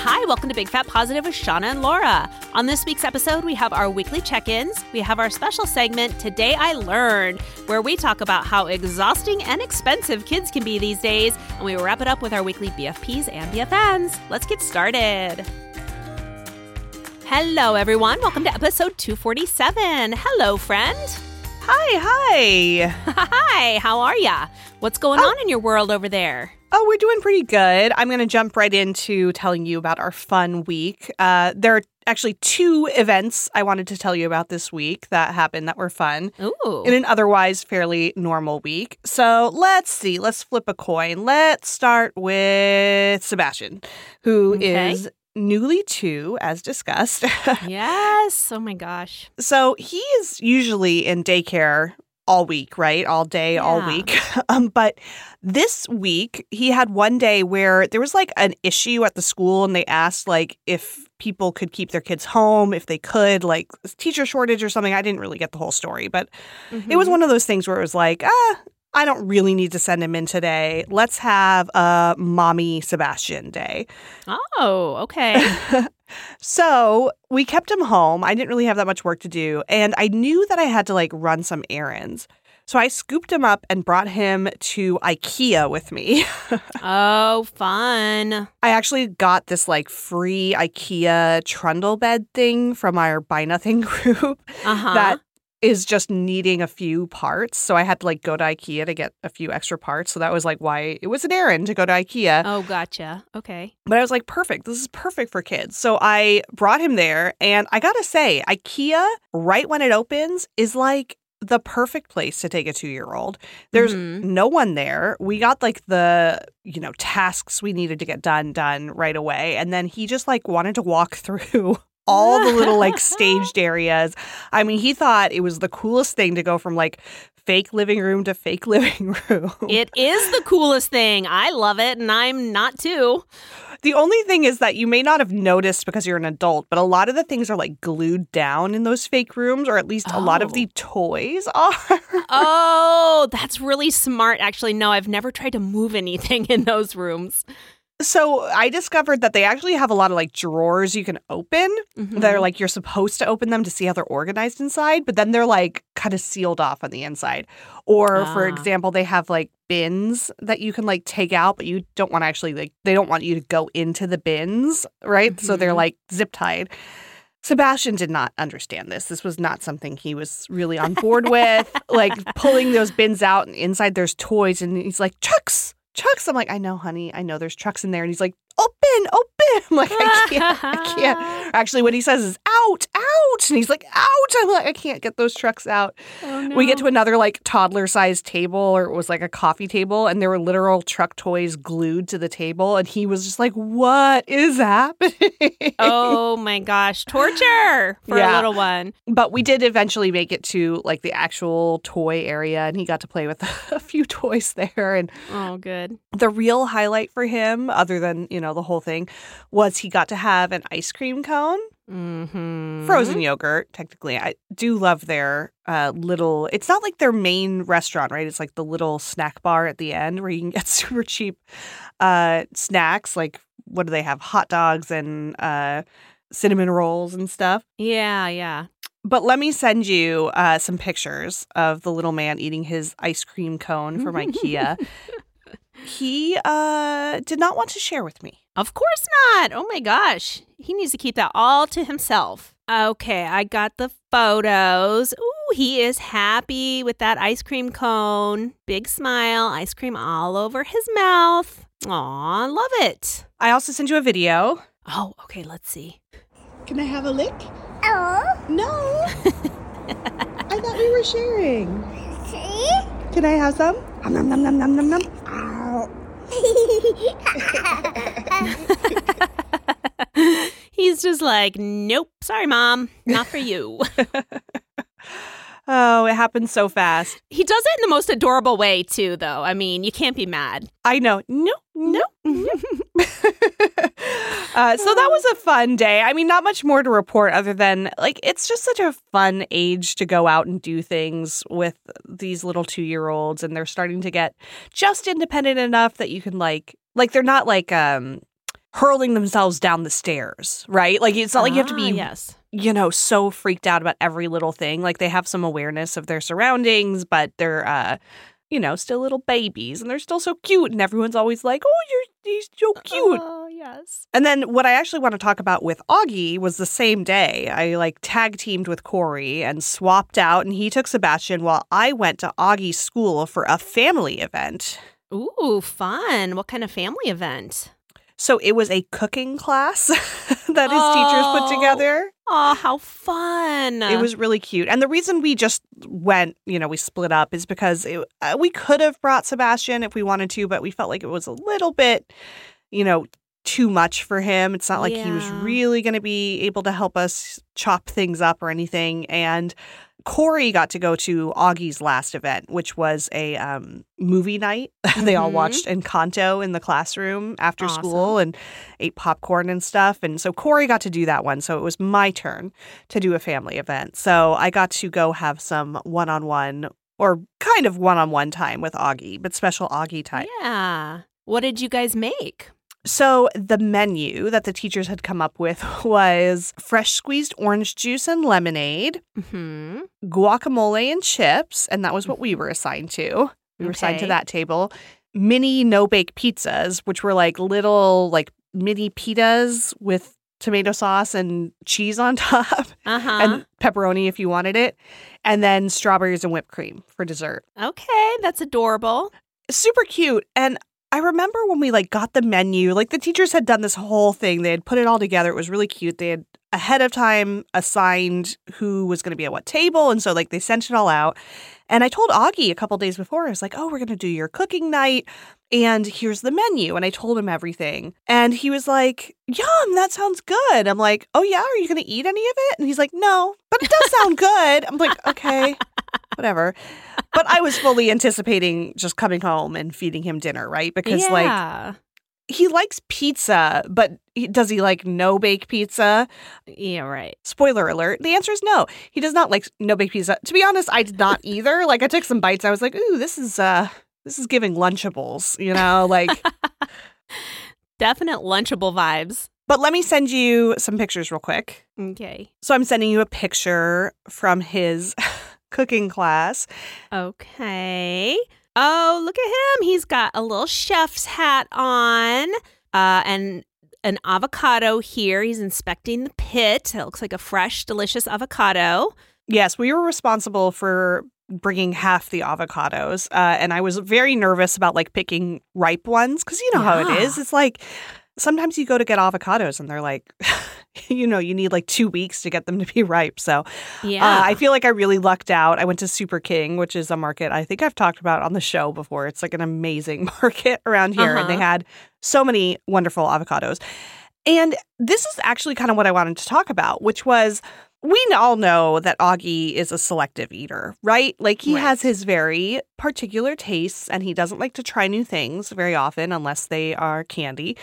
Hi, welcome to Big Fat Positive with Shauna and Laura. On this week's episode, we have our weekly check-ins. We have our special segment, Today I Learned, where we talk about how exhausting and expensive kids can be these days. And we wrap it up with our weekly BFPs and BFNs. Let's get started. Hello, everyone. Welcome to episode 247. Hello, friend. Hi. Hi, how are ya? What's going on in your world over there? Oh, we're doing pretty good. I'm going to jump right into telling you about our fun week. There are actually two events I wanted to tell you about this week that happened that were fun in an otherwise fairly normal week. So let's see. Let's flip a coin. Let's start with Sebastian, who is newly 2, as discussed. Yes. Oh, my gosh. So he is usually in daycare all week, right? All day, all week. But this week, he had one day where there was like an issue at the school and they asked like if people could keep their kids home, if they could, like teacher shortage or something. I didn't really get the whole story, but it was one of those things where it was like, I don't really need to send him in today. Let's have a mommy Sebastian day. Oh, okay. So we kept him home. I didn't really have that much work to do. And I knew that I had to like run some errands. So I scooped him up and brought him to IKEA with me. Oh, fun. I actually got this like free IKEA trundle bed thing from our Buy Nothing group that is just needing a few parts. So I had to like go to IKEA to get a few extra parts. So that was like why it was an errand to go to IKEA. Oh, gotcha. Okay. But I was like, perfect. This is perfect for kids. So I brought him there. And I got to say, IKEA, right when it opens, is like the perfect place to take a 2-year-old. There's no one there. We got like the, tasks we needed to get done right away. And then he just like wanted to walk through all the little like staged areas. I mean, he thought it was the coolest thing to go from like fake living room to fake living room. It is the coolest thing. I love it, and I'm not too. The only thing is that you may not have noticed because you're an adult, but a lot of the things are like glued down in those fake rooms, or at least a lot of the toys are. Oh, that's really smart. Actually, no, I've never tried to move anything in those rooms. So I discovered that they actually have a lot of like drawers you can open that are like you're supposed to open them to see how they're organized inside, but then they're like kind of sealed off on the inside. Or for example, they have like bins that you can like take out, but you don't want to actually like they don't want you to go into the bins, right? So they're like zip tied. Sebastian did not understand this. This was not something he was really on board with, like pulling those bins out and inside there's toys and he's like, Chucks. I'm like, I know, honey. I know there's trucks in there. And he's like, open. I'm like, I can't. Actually, what he says is, out. And he's like, out. I'm like, I can't get those trucks out. Oh, no. We get to another like toddler-sized table, or it was like a coffee table, and there were literal truck toys glued to the table. And he was just like, what is happening? Oh, my gosh. Torture for a little one. But we did eventually make it to like the actual toy area, and he got to play with a few toys there. And oh, good. the real highlight for him, other than, the whole thing, was he got to have an ice cream cone. Frozen yogurt, technically. I do love their little, it's not like their main restaurant, right? It's like the little snack bar at the end where you can get super cheap snacks. Like, what do they have? Hot dogs and cinnamon rolls and stuff. Yeah. But let me send you some pictures of the little man eating his ice cream cone from IKEA. He did not want to share with me. Of course not. Oh, my gosh. He needs to keep that all to himself. Okay, I got the photos. Ooh, he is happy with that ice cream cone. Big smile, ice cream all over his mouth. Aw, love it. I also sent you a video. Oh, okay, let's see. Can I have a lick? Oh. No. I thought we were sharing. See? Can I have some? Nom, nom, nom, nom, nom, nom. Ow. He's just like, nope, sorry, Mom, not for you. Oh, it happened so fast. He does it in the most adorable way, too, though. I mean, you can't be mad. I know. No. So that was a fun day. I mean, not much more to report other than, like, it's just such a fun age to go out and do things with these little 2-year-olds. And they're starting to get just independent enough that you can, like they're not like hurling themselves down the stairs, right? Like, it's not like you have to be, yes. So freaked out about every little thing. Like, they have some awareness of their surroundings, but they're, still little babies, and they're still so cute. And everyone's always like, oh, he's so cute. Oh, yes. And then what I actually want to talk about with Augie was the same day. I tag teamed with Corey and swapped out, and he took Sebastian while I went to Augie's school for a family event. Ooh, fun. What kind of family event? So it was a cooking class that his teachers put together. Oh, how fun. It was really cute. And the reason we just went, we split up is because we could have brought Sebastian if we wanted to, but we felt like it was a little bit, too much for him. It's not like he was really going to be able to help us chop things up or anything. And Corey got to go to Augie's last event, which was a movie night. They all watched Encanto in the classroom after school and ate popcorn and stuff. And so Corey got to do that one. So it was my turn to do a family event. So I got to go have some one-on-one or kind of one-on-one time with Augie, but special Augie time. Yeah. What did you guys make? So the menu that the teachers had come up with was fresh squeezed orange juice and lemonade, guacamole and chips, and that was what we were assigned to. We were assigned to that table. Mini no-bake pizzas, which were like little mini pitas with tomato sauce and cheese on top, and pepperoni if you wanted it, and then strawberries and whipped cream for dessert. Okay, that's adorable. Super cute. And I remember when we got the menu, the teachers had done this whole thing. They had put it all together. It was really cute. They had ahead of time assigned who was going to be at what table. And so they sent it all out. And I told Augie a couple days before, I was like, oh, we're going to do your cooking night. And here's the menu. And I told him everything. And he was like, yum, that sounds good. I'm like, oh, yeah, are you going to eat any of it? And he's like, no, but it does sound good. I'm like, okay, whatever. But I was fully anticipating just coming home and feeding him dinner, right? Because he likes pizza, but does he like no-bake pizza? Yeah, right. Spoiler alert. The answer is no. He does not like no-bake pizza. To be honest, I did not either. I took some bites. I was like, ooh, this is giving Lunchables, Definite Lunchable vibes. But let me send you some pictures real quick. Okay. So I'm sending you a picture from his cooking class. Okay. Oh, look at him. He's got a little chef's hat on and an avocado here. He's inspecting the pit. It looks like a fresh, delicious avocado. Yes, we were responsible for bringing half the avocados. And I was very nervous about picking ripe ones because you know how it is. It's sometimes you go to get avocados and they're you need 2 weeks to get them to be ripe. So I feel like I really lucked out. I went to Super King, which is a market I think I've talked about on the show before. It's an amazing market around here. And they had so many wonderful avocados. And this is actually kind of what I wanted to talk about, which was we all know that Augie is a selective eater, right? He has his very particular tastes and he doesn't like to try new things very often unless they are candy.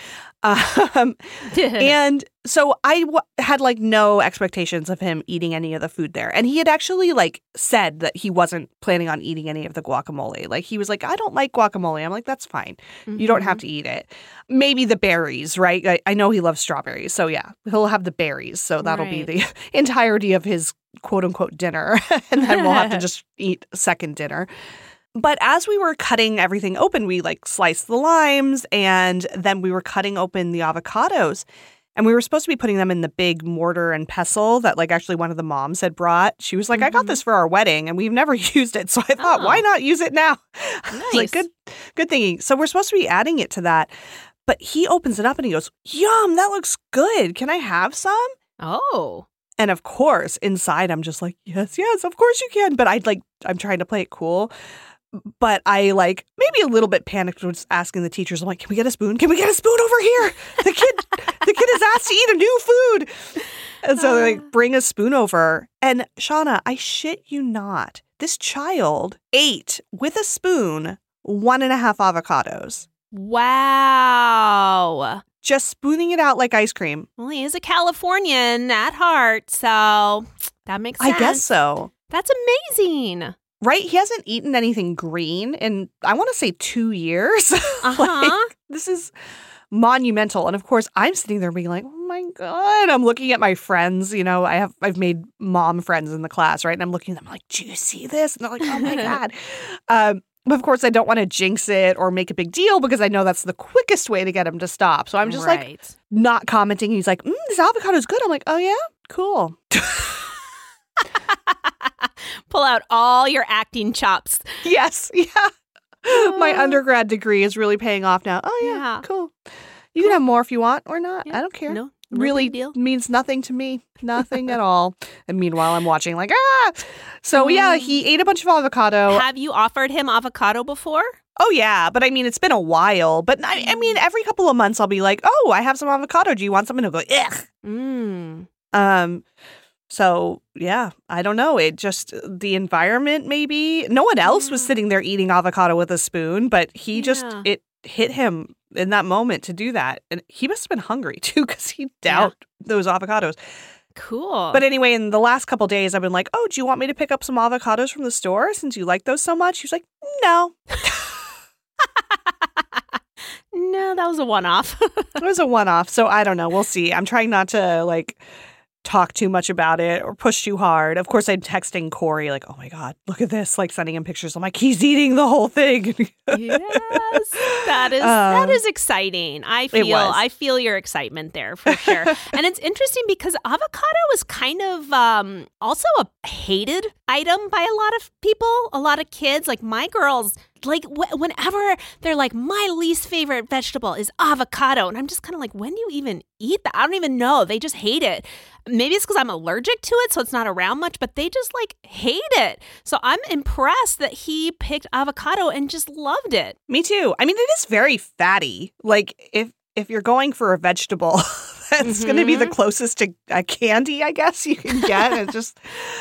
And so I had no expectations of him eating any of the food there. And he had actually said that he wasn't planning on eating any of the guacamole. He was like, I don't like guacamole. I'm like, that's fine. You don't have to eat it. Maybe the berries, right? I know he loves strawberries. So yeah, he'll have the berries. So that'll be the entirety of his quote unquote dinner. And then we'll have to just eat second dinner. But as we were cutting everything open, we sliced the limes and then we were cutting open the avocados. And we were supposed to be putting them in the big mortar and pestle that actually one of the moms had brought. She was like, I got this for our wedding and we've never used it. So I thought, why not use it now? Nice. Good thinking. So we're supposed to be adding it to that. But he opens it up and he goes, yum, that looks good. Can I have some? Oh. And of course, inside I'm just like, yes, of course you can. But I'm trying to play it cool. But I maybe a little bit panicked was asking the teachers, I'm like, can we get a spoon? Can we get a spoon over here? The kid is asked to eat a new food. And so they bring a spoon over. And Shauna, I shit you not, this child ate with a spoon 1.5 avocados. Wow. Just spooning it out like ice cream. Well, he is a Californian at heart, so that makes sense. I guess so. That's amazing. Right? He hasn't eaten anything green in, I want to say 2 years. Uh-huh. This is monumental. And of course, I'm sitting there being like, oh my God. I'm looking at my friends. You know, I've made mom friends in the class, right? And I'm looking at them like, do you see this? And they're like, oh my God. But of course, I don't want to jinx it or make a big deal because I know that's the quickest way to get him to stop. So I'm just like not commenting. He's like, this avocado is good. I'm like, oh yeah? Cool. Pull out all your acting chops. Yes. Yeah. My undergrad degree is really paying off now. Oh yeah. Cool. You can have more if you want or not. Yeah. I don't care. No really deal. Means nothing to me. Nothing at all. And meanwhile, I'm watching like, So yeah, he ate a bunch of avocado. Have you offered him avocado before? Oh, yeah. But I mean, it's been a while. But I mean, every couple of months, I'll be like, oh, I have some avocado. Do you want some? And he'll go, ugh. So, yeah, I don't know. It just, the environment maybe. No one else was sitting there eating avocado with a spoon, but he just, it hit him in that moment to do that. And he must have been hungry, too, because he downed those avocados. Cool. But anyway, in the last couple days, I've been like, oh, do you want me to pick up some avocados from the store since you like those so much? He was like, no. No, that was a one-off. It was a one-off. So I don't know. We'll see. I'm trying not to talk too much about it or push too hard. Of course, I'm texting Corey like, oh my God, look at this, sending him pictures. I'm like, he's eating the whole thing. Yes, that is exciting. I feel your excitement there for sure. And it's interesting because avocado is kind of also a hated item by a lot of people, a lot of kids. Like my girls, whenever they're like, my least favorite vegetable is avocado. And I'm just kind of like, when do you even eat that? I don't even know. They just hate it. Maybe it's because I'm allergic to it, so it's not around much, but they just hate it. So I'm impressed that he picked avocado and just loved it. Me too. I mean, it is very fatty. If you're going for a vegetable, that's going to be the closest to a candy, I guess, you can get. It's just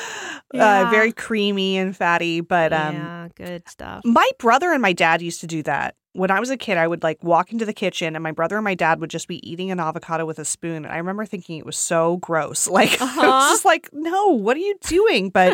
very creamy and fatty. But good stuff. My brother and my dad used to do that. When I was a kid, I would walk into the kitchen and my brother and my dad would just be eating an avocado with a spoon. And I remember thinking it was so gross. I was just like, no, what are you doing? But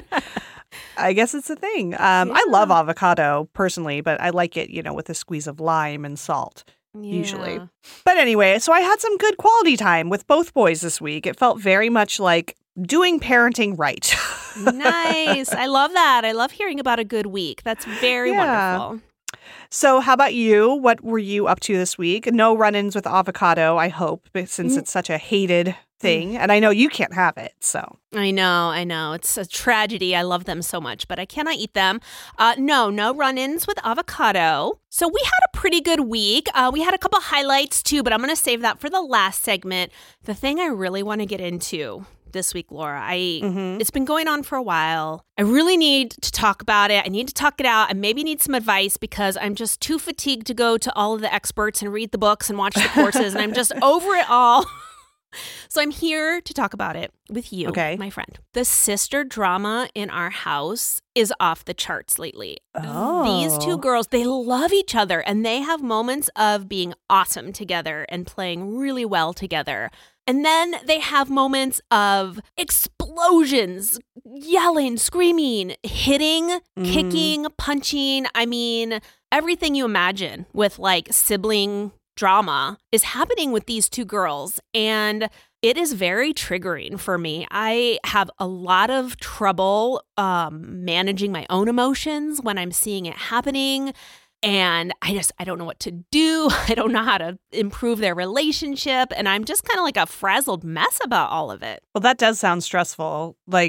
I guess it's a thing. I love avocado personally, but I like it, with a squeeze of lime and salt. Usually. But anyway, so I had some good quality time with both boys this week. It felt very much like doing parenting right. Nice. I love that. I love hearing about a good week. That's very wonderful. So how about you? What were you up to this week? No run-ins with avocado, I hope, since it's such a hated thing. And I know you can't have it, so. I know. It's a tragedy. I love them so much, but I cannot eat them. No run-ins with avocado. So we had a pretty good week. We had a couple highlights too, but I'm going to save that for the last segment. The thing I really want to get into this week, Laura, it's been going on for a while. I really need to talk about it. I need to talk it out. I maybe need some advice because I'm just too fatigued to go to all of the experts and read the books and watch the courses, and I'm just over it all. So I'm here to talk about it with you, my friend. The sister drama in our house is off the charts lately. Oh. These two girls, they love each other, and they have moments of being awesome together and playing really well together. And then they have moments of explosions, yelling, screaming, hitting, kicking, punching. I mean, everything you imagine with sibling drama is happening with these two girls. And it is very triggering for me. I have a lot of trouble managing my own emotions when I'm seeing it happening. And I don't know what to do. I don't know how to improve their relationship. And I'm just kind of like a frazzled mess about all of it. Well, that does sound stressful. We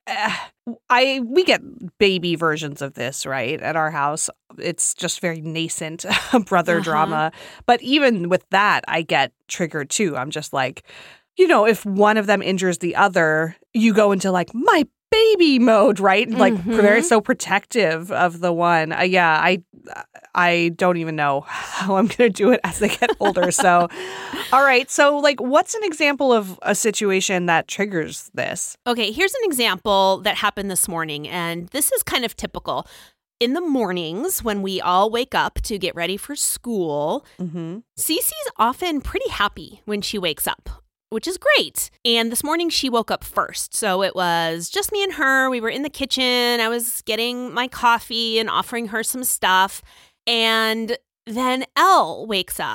get baby versions of this, right? At our house, it's just very nascent brother drama. But even with that, I get triggered too. I'm just like, if one of them injures the other, you go into my baby mode, right? Very so protective of the one. I don't even know how I'm going to do it as they get older. So, all right. So, what's an example of a situation that triggers this? Okay, here's an example that happened this morning, and this is kind of typical. In the mornings, when we all wake up to get ready for school, Cece's often pretty happy when she wakes up, which is great. And this morning she woke up first. So it was just me and her. We were in the kitchen. I was getting my coffee and offering her some stuff. And then Elle wakes up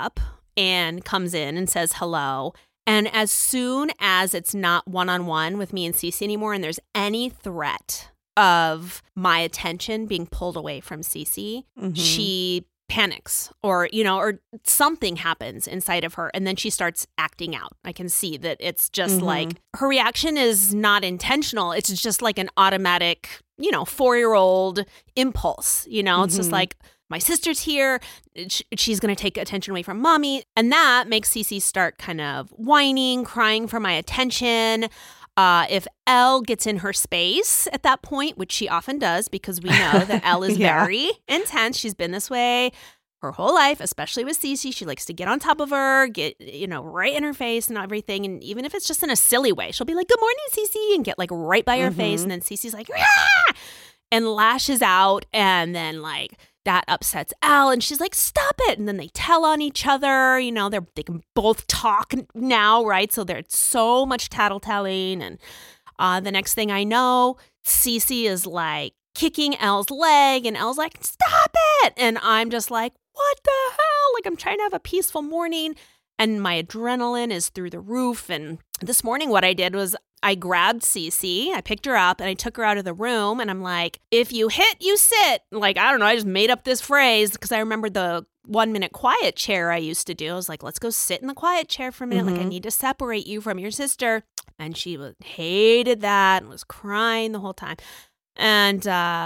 and comes in and says hello. And as soon as it's not one-on-one with me and Cece anymore and there's any threat of my attention being pulled away from Cece, she panics or something happens inside of her and then she starts acting out. I can see that it's just like her reaction is not intentional. It's just like an automatic, 4-year-old impulse. It's just like, my sister's here. She's going to take attention away from mommy. And that makes Cece start kind of whining, crying for my attention. If Elle gets in her space at that point, which she often does because we know that Elle is very intense. She's been this way her whole life, especially with Cece. She likes to get on top of her, get, right in her face and everything. And even if it's just in a silly way, she'll be like, "Good morning, Cece," and get like right by her face. And then Cece's like, "Rah!" and lashes out. And then like, that upsets Elle, and she's like, "Stop it!" And then they tell on each other. They can both talk now, right? So there's so much tattletelling, and the next thing I know, Cece is like kicking Elle's leg, and Elle's like, "Stop it!" And I'm just like, "What the hell?" Like I'm trying to have a peaceful morning, and my adrenaline is through the roof. And this morning, what I did was I grabbed Cece, I picked her up, and I took her out of the room, and I'm like, "If you hit, you sit." Like, I don't know, I just made up this phrase because I remembered the 1-minute quiet chair I used to do. I was like, "Let's go sit in the quiet chair for a minute. Like, I need to separate you from your sister." And she hated that and was crying the whole time. And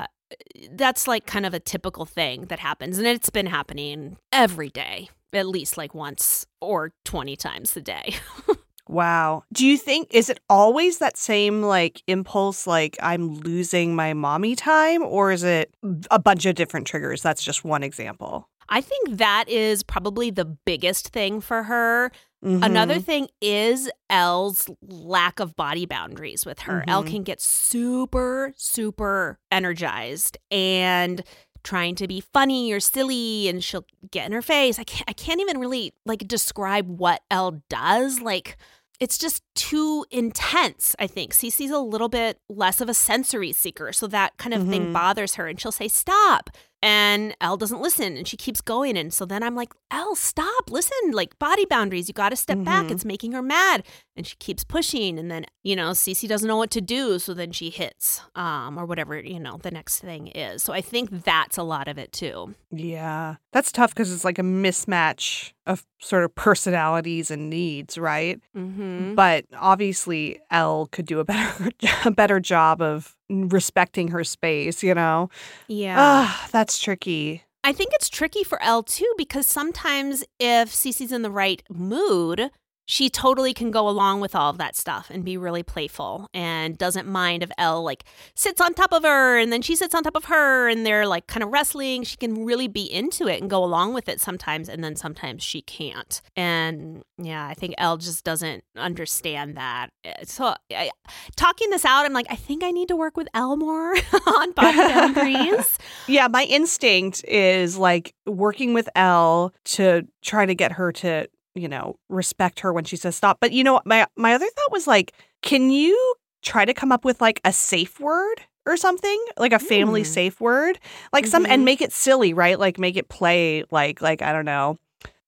that's like kind of a typical thing that happens. And it's been happening every day, at least like once or 20 times a day. Wow. Do you think, is it always that same like impulse, like I'm losing my mommy time, or is it a bunch of different triggers? That's just one example. I think that is probably the biggest thing for her. Another thing is Elle's lack of body boundaries with her. Elle can get super, super energized and trying to be funny or silly, and she'll get in her face. I can't even really like describe what Elle does. Like, it's just too intense, I think. Cece's a little bit less of a sensory seeker, so that kind of thing bothers her. And she'll say, "Stop." And Elle doesn't listen, and she keeps going. And so then I'm like, "Elle, stop. Listen, like body boundaries. You got to step back. It's making her mad." And she keeps pushing. And then, Cece doesn't know what to do. So then she hits or whatever, the next thing is. So I think that's a lot of it too. Yeah. That's tough because it's like a mismatch of sort of personalities and needs, right? But obviously Elle could do a better job of respecting her space, Yeah. That's tricky. I think it's tricky for Elle too, because sometimes if Cece's in the right mood, she totally can go along with all of that stuff and be really playful and doesn't mind if Elle like sits on top of her and then she sits on top of her and they're like kind of wrestling. She can really be into it and go along with it sometimes, and then sometimes she can't. And yeah, I think Elle just doesn't understand that. So talking this out, I'm like, I think I need to work with Elle more on body boundaries. Yeah, my instinct is like working with Elle to try to get her to respect her when she says stop. But my other thought was like, can you try to come up with like a safe word or something, like a family safe word, like and make it silly, right? Like make it play like I don't know,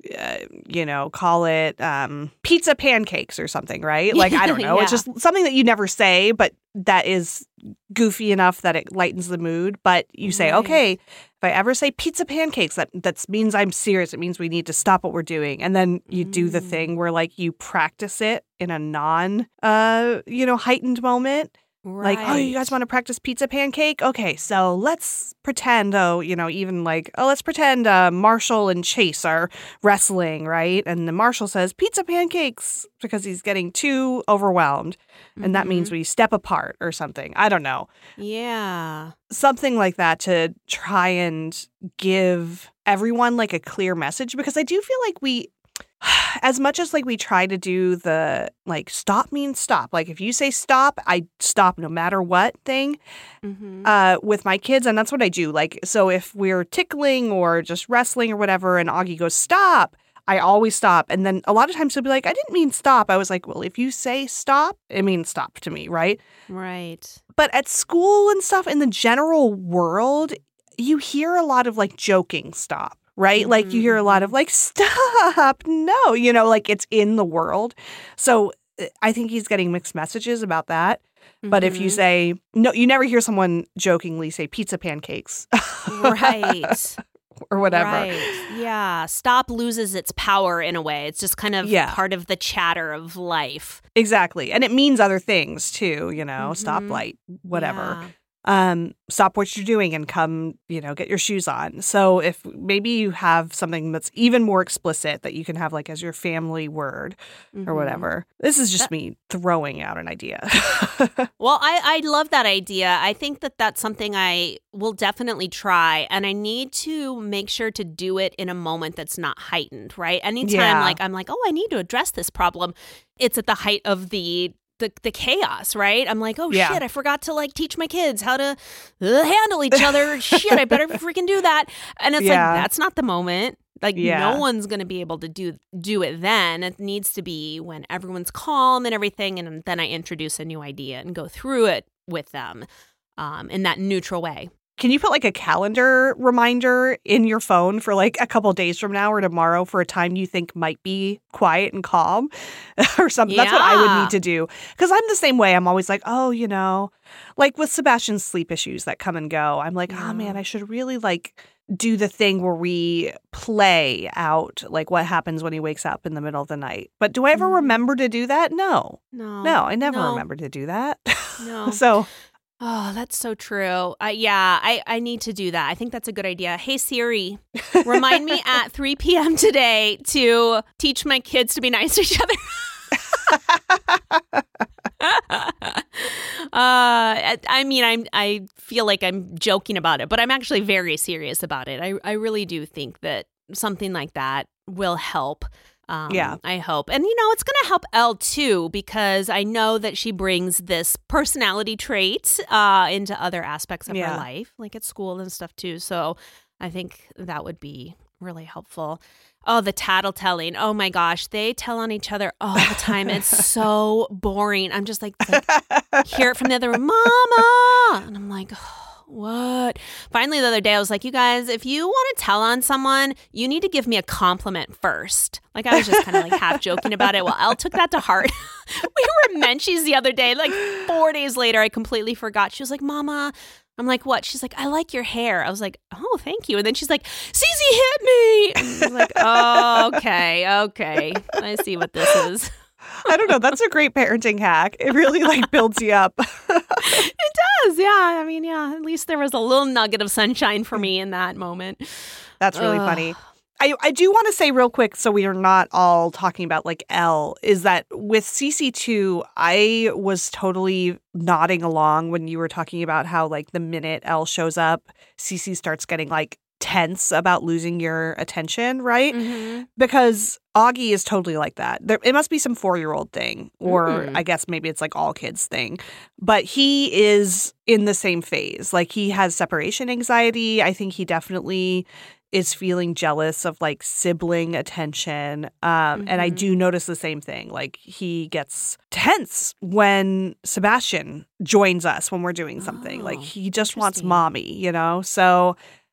call it pizza pancakes or something, right? Like, I don't know. Yeah. It's just something that you never say, but that is goofy enough that it lightens the mood. But you say, okay, if I ever say pizza pancakes, that means I'm serious. It means we need to stop what we're doing. And then you do the thing where like you practice it in a heightened moment. Right. Like, oh, you guys want to practice pizza pancake? Okay, so let's pretend, let's pretend Marshall and Chase are wrestling, right? And then Marshall says, pizza pancakes, because he's getting too overwhelmed. And that means we step apart or something. I don't know. Yeah. Something like that to try and give everyone like a clear message, because I do feel like as much as like we try to do the like stop means stop, like if you say stop, I stop no matter what thing with my kids. And that's what I do. Like, so if we're tickling or just wrestling or whatever, and Augie goes stop, I always stop. And then a lot of times he'll be like, I didn't mean stop. I was like, well, if you say stop, it means stop to me, right? Right. But at school and stuff, in the general world, you hear a lot of like joking stop. right? Like you hear a lot of like, stop, no, like it's in the world. So I think he's getting mixed messages about that. But if you say, no, you never hear someone jokingly say pizza pancakes. Right. Or whatever. Right. Yeah. Stop loses its power in a way. It's just kind of part of the chatter of life. Exactly. And it means other things too, stoplight, whatever. Yeah. Stop what you're doing and come, get your shoes on. So if maybe you have something that's even more explicit that you can have like as your family word or whatever. This is just me throwing out an idea. Well, I love that idea. I think that that's something I will definitely try. And I need to make sure to do it in a moment that's not heightened, right? Anytime I'm like, oh, I need to address this problem. It's at the height of the chaos, right? I'm like, oh, shit, I forgot to like teach my kids how to handle each other. Shit, I better freaking do that. And it's like, that's not the moment. Like no one's going to be able to do it then. It needs to be when everyone's calm and everything. And then I introduce a new idea and go through it with them in that neutral way. Can you put like a calendar reminder in your phone for like a couple days from now or tomorrow for a time you think might be quiet and calm or something? That's what I would need to do. Because I'm the same way. I'm always like, oh, like with Sebastian's sleep issues that come and go. I'm like, oh man, I should really like do the thing where we play out like what happens when he wakes up in the middle of the night. But do I ever remember to do that? No, I never remember to do that. No. So... Oh, that's so true. I need to do that. I think that's a good idea. Hey, Siri, remind me at 3 p.m. today to teach my kids to be nice to each other. I feel like I'm joking about it, but I'm actually very serious about it. I really do think that something like that will help. I hope. And, it's going to help Elle, too, because I know that she brings this personality trait into other aspects of her life, like at school and stuff, too. So I think that would be really helpful. Oh, the tattletelling. Oh, my gosh. They tell on each other all the time. It's so boring. I'm just like hear it from the other room, Mama. And I'm like, what? Finally, the other day, I was like, you guys, if you want to tell on someone, you need to give me a compliment first. Like, I was just kind of like half joking about it. Well, Elle took that to heart. We were at Menchie's the other day. Like 4 days later, I completely forgot. She was like, Mama. I'm like, what? She's like, I like your hair. I was like, oh, thank you. And then she's like, Cece hit me. And I was like, oh, okay. I see what this is. I don't know. That's a great parenting hack. It really like builds you up. It does. Yeah. I mean, at least there was a little nugget of sunshine for me in that moment. That's really funny. I do want to say real quick, so we are not all talking about like Elle, is that with Cece too, I was totally nodding along when you were talking about how like the minute Elle shows up, Cece starts getting like tense about losing your attention, right? Mm-hmm. Because Augie is totally like that. It must be some 4-year-old thing, or I guess maybe it's like all kids thing. But he is in the same phase. Like he has separation anxiety. I think he definitely is feeling jealous of like sibling attention. And I do notice the same thing. Like he gets tense when Sebastian joins us when we're doing something. Like he just wants mommy, So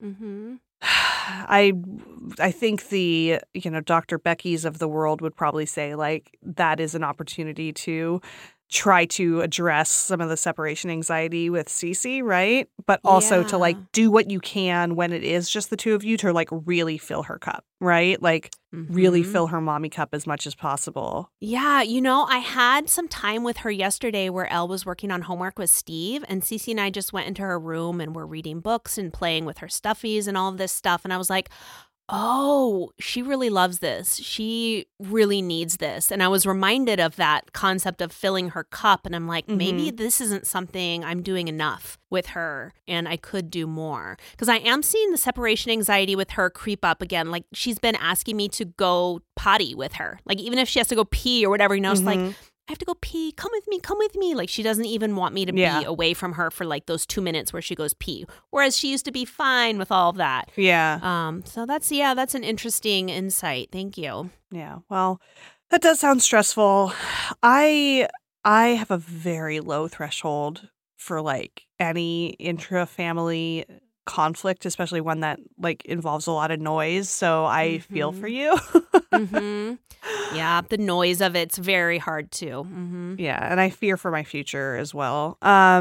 I think the, Dr. Becky's of the world would probably say like that is an opportunity to try to address some of the separation anxiety with Cece, right? But also to like do what you can when it is just the two of you to like really fill her cup, right? Like really fill her mommy cup as much as possible. Yeah, I had some time with her yesterday where Elle was working on homework with Steve, and Cece and I just went into her room and were reading books and playing with her stuffies and all of this stuff. And I was like, oh, she really loves this. She really needs this. And I was reminded of that concept of filling her cup. And I'm like, maybe this isn't something I'm doing enough with her and I could do more. Because I am seeing the separation anxiety with her creep up again. Like she's been asking me to go potty with her. Like even if she has to go pee or whatever, it's like, I have to go pee. Come with me. Like she doesn't even want me to be away from her for like those 2 minutes where she goes pee. Whereas she used to be fine with all of that. Yeah. So that's an interesting insight. Thank you. Yeah. Well, that does sound stressful. I have a very low threshold for like any intra-family conflict, especially one that like involves a lot of noise. So I feel for you. Yeah, the noise of it's very hard too. Yeah, and I fear for my future as well.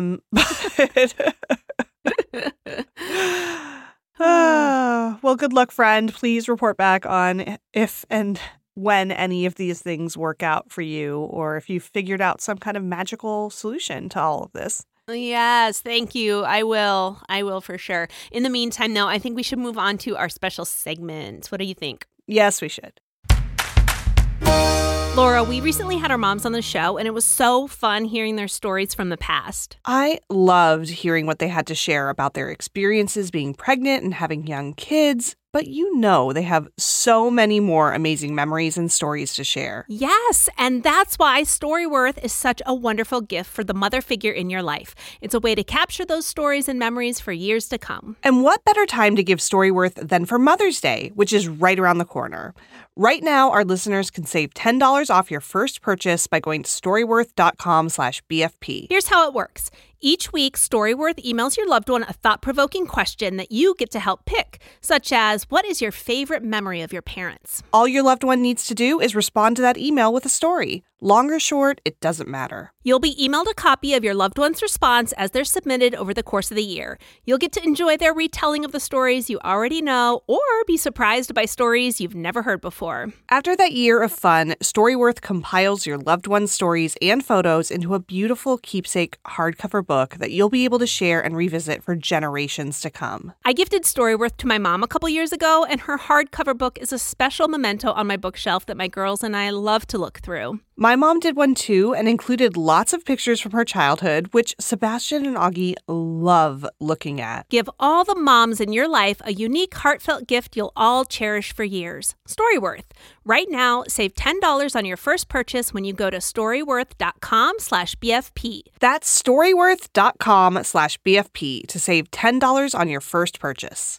Well, good luck, friend. Please report back on if and when any of these things work out for you, or if you've figured out some kind of magical solution to all of this. Yes, thank you. I will. I will for sure. In the meantime, though, I think we should move on to our special segment. What do you think? Yes, we should. Laura, we recently had our moms on the show, and it was so fun hearing their stories from the past. I loved hearing what they had to share about their experiences being pregnant and having young kids. But you know they have so many more amazing memories and stories to share. Yes, and that's why Storyworth is such a wonderful gift for the mother figure in your life. It's a way to capture those stories and memories for years to come. And what better time to give Storyworth than for Mother's Day, which is right around the corner. Right now, our listeners can save $10 off your first purchase by going to storyworth.com/BFP. Here's how it works. Each week, Storyworth emails your loved one a thought-provoking question that you get to help pick, such as, what is your favorite memory of your parents? All your loved one needs to do is respond to that email with a story. Long or short, it doesn't matter. You'll be emailed a copy of your loved one's response as they're submitted over the course of the year. You'll get to enjoy their retelling of the stories you already know, or be surprised by stories you've never heard before. After that year of fun, Storyworth compiles your loved one's stories and photos into a beautiful keepsake hardcover book that you'll be able to share and revisit for generations to come. I gifted Storyworth to my mom a couple years ago, and her hardcover book is a special memento on my bookshelf that my girls and I love to look through. My mom did one too and included lots of pictures from her childhood, which Sebastian and Augie love looking at. Give all the moms in your life a unique, heartfelt gift you'll all cherish for years. Storyworth. Right now, save $10 on your first purchase when you go to storyworth.com/BFP. That's storyworth.com/BFP to save $10 on your first purchase.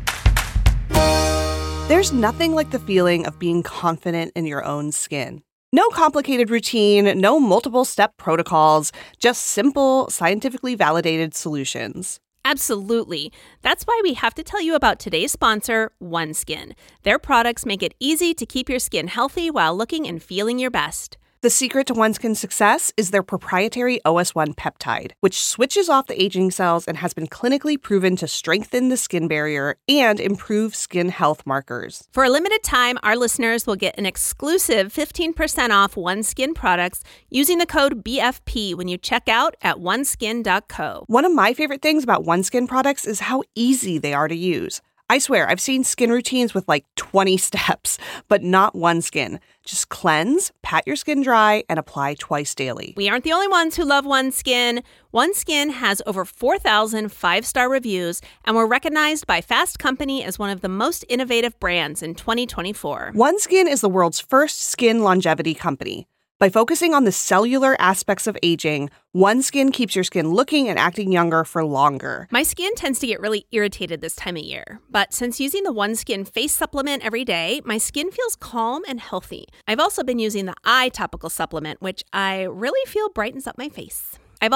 There's nothing like the feeling of being confident in your own skin. No complicated routine, no multiple-step protocols, just simple, scientifically validated solutions. Absolutely. That's why we have to tell you about today's sponsor, OneSkin. Their products make it easy to keep your skin healthy while looking and feeling your best. The secret to OneSkin's success is their proprietary OS1 peptide, which switches off the aging cells and has been clinically proven to strengthen the skin barrier and improve skin health markers. For a limited time, our listeners will get an exclusive 15% off OneSkin products using the code BFP when you check out at oneskin.co. One of my favorite things about OneSkin products is how easy they are to use. I swear, I've seen skin routines with like 20 steps, but not OneSkin. Just cleanse, pat your skin dry, and apply twice daily. We aren't the only ones who love OneSkin. OneSkin has over 4,000 five-star reviews, and we're recognized by Fast Company as one of the most innovative brands in 2024. OneSkin is the world's first skin longevity company. By focusing on the cellular aspects of aging, OneSkin keeps your skin looking and acting younger for longer. My skin tends to get really irritated this time of year, but since using the OneSkin face supplement every day, my skin feels calm and healthy. I've also been using the eye topical supplement, which I really feel brightens up my face. Get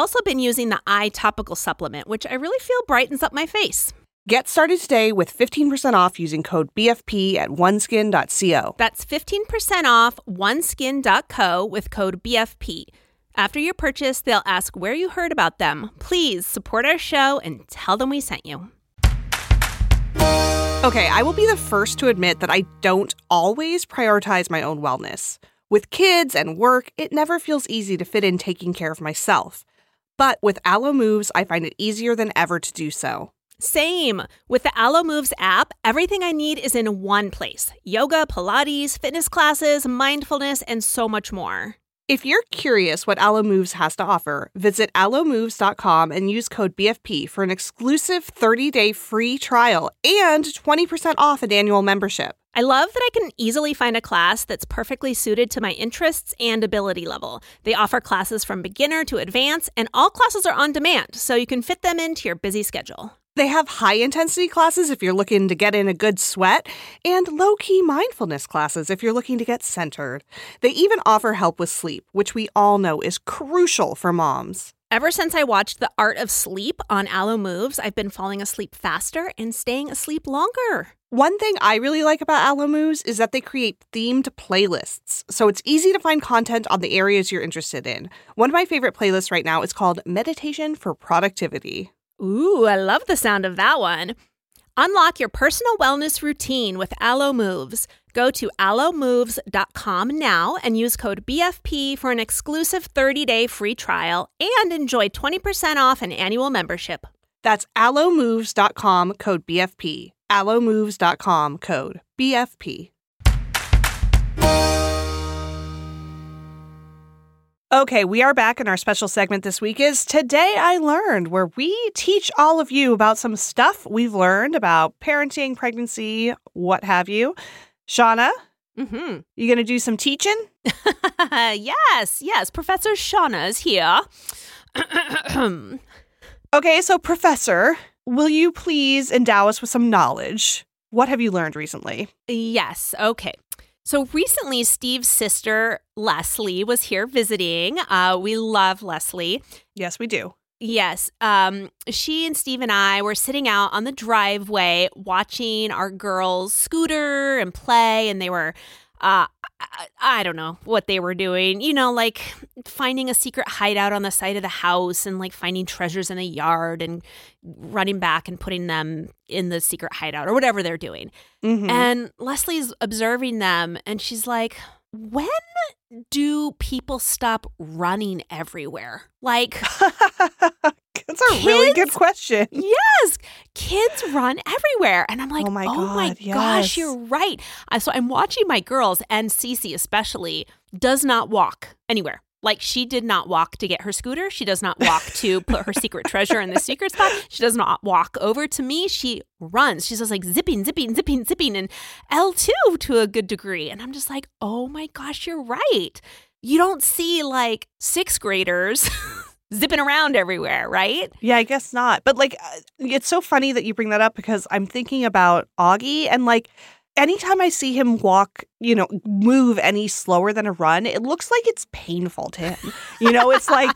started today with 15% off using code BFP at oneskin.co. That's 15% off oneskin.co with code BFP. After your purchase, they'll ask where you heard about them. Please support our show and tell them we sent you. Okay, I will be the first to admit that I don't always prioritize my own wellness. With kids and work, it never feels easy to fit in taking care of myself. But with Alo Moves, I find it easier than ever to do so. Same. With the Alo Moves app, everything I need is in one place. Yoga, Pilates, fitness classes, mindfulness, and so much more. If you're curious what Alo Moves has to offer, visit alomoves.com and use code BFP for an exclusive 30-day free trial and 20% off an annual membership. I love that I can easily find a class that's perfectly suited to my interests and ability level. They offer classes from beginner to advanced, and all classes are on demand, so you can fit them into your busy schedule. They have high-intensity classes if you're looking to get in a good sweat, and low-key mindfulness classes if you're looking to get centered. They even offer help with sleep, which we all know is crucial for moms. Ever since I watched The Art of Sleep on Alo Moves, I've been falling asleep faster and staying asleep longer. One thing I really like about Alo Moves is that they create themed playlists, so it's easy to find content on the areas you're interested in. One of my favorite playlists right now is called Meditation for Productivity. Ooh, I love the sound of that one. Unlock your personal wellness routine with Alo Moves. Go to alomoves.com now and use code BFP for an exclusive 30-day free trial and enjoy 20% off an annual membership. That's alomoves.com, code BFP. alomoves.com, code BFP. Okay, we are back, and our special segment this week is Today I Learned, where we teach all of you about some stuff we've learned about parenting, pregnancy, what have you. Shauna, you going to do some teaching? Yes. Professor Shauna is here. Okay, so Professor, will you please endow us with some knowledge? What have you learned recently? Yes, okay. So recently, Steve's sister, Leslie, was here visiting. We love Leslie. Yes, we do. Yes. She and Steve and I were sitting out on the driveway watching our girls scooter and play, and they were, I don't know what they were doing, like finding a secret hideout on the side of the house and like finding treasures in the yard and running back and putting them in the secret hideout or whatever they're doing. Mm-hmm. And Leslie's observing them and she's like, when do people stop running everywhere? Like, that's a really good question. Yes, kids run everywhere. And I'm like, oh my gosh, yes. You're right. So I'm watching my girls, and Cece especially does not walk anywhere. Like, she did not walk to get her scooter. She does not walk to put her secret treasure in the secret spot. She does not walk over to me. She runs. She's just like zipping, and L2 to a good degree. And I'm just like, oh my gosh, you're right. You don't see like sixth graders zipping around everywhere, right? Yeah, I guess not. But like, it's so funny that you bring that up because I'm thinking about Augie and like, anytime I see him walk, move any slower than a run, it looks like it's painful to him. It's like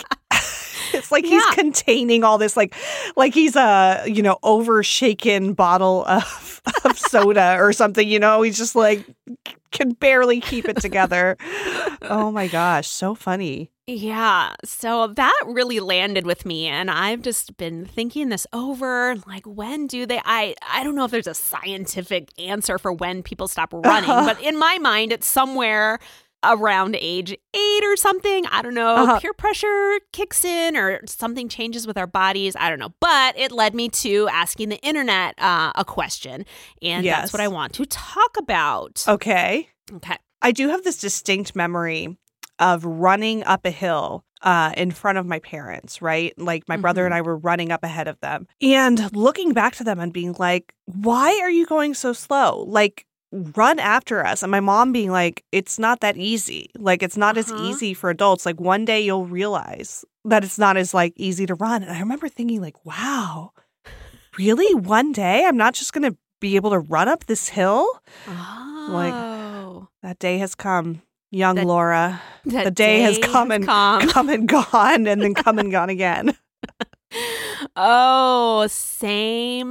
he's containing all this, like he's a, overshaken bottle of soda or something, he's just like can barely keep it together. Oh my gosh, so funny. Yeah, so that really landed with me, and I've just been thinking this over, like, when do they, I don't know if there's a scientific answer for when people stop running, but in my mind, it's somewhere around age 8 or something. I don't know, peer pressure kicks in or something changes with our bodies. I don't know, but it led me to asking the internet a question, and that's what I want to talk about. Okay. I do have this distinct memory of running up a hill in front of my parents, right? Like my brother and I were running up ahead of them and looking back to them and being like, why are you going so slow? Like, run after us. And my mom being like, it's not that easy. Like, it's not as easy for adults. Like, one day you'll realize that it's not as like easy to run. And I remember thinking like, wow, really? One day I'm not just going to be able to run up this hill? Oh. Like, that day has come. Young Laura, the day has come and gone and then come and gone again. Oh, same.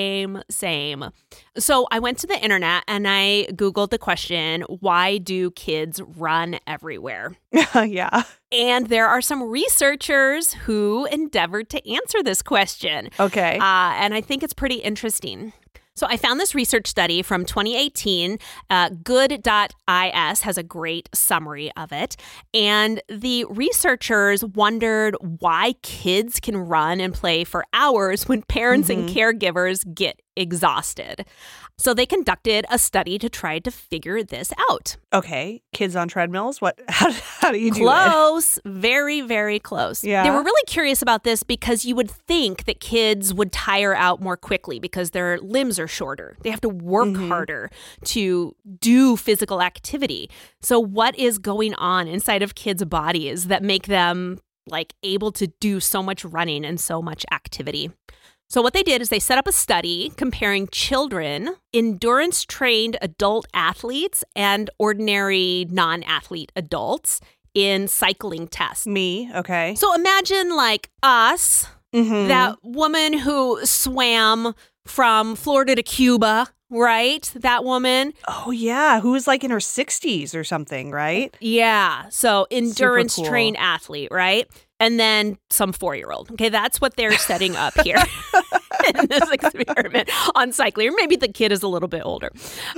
So I went to the internet and I Googled the question, why do kids run everywhere? Yeah. And there are some researchers who endeavored to answer this question. Okay. And I think it's pretty interesting. So I found this research study from 2018. Good.is has a great summary of it. And the researchers wondered why kids can run and play for hours when parents and caregivers get exhausted. So they conducted a study to try to figure this out. Okay. Kids on treadmills? What? How do you do Close. Very, very close. Yeah. They were really curious about this because you would think that kids would tire out more quickly because their limbs are shorter. They have to work harder to do physical activity. So what is going on inside of kids' bodies that make them like able to do so much running and so much activity? So what they did is they set up a study comparing children, endurance-trained adult athletes, and ordinary non-athlete adults. in cycling tests. Me, okay. So imagine like us, that woman who swam from Florida to Cuba, right? That woman. Oh, yeah. Who was like in her 60s or something, right? Yeah. So endurance cool. trained athlete, right? And then some 4-year-old. Okay, that's what they're setting up here in this experiment on cycling. Or maybe the kid is a little bit older.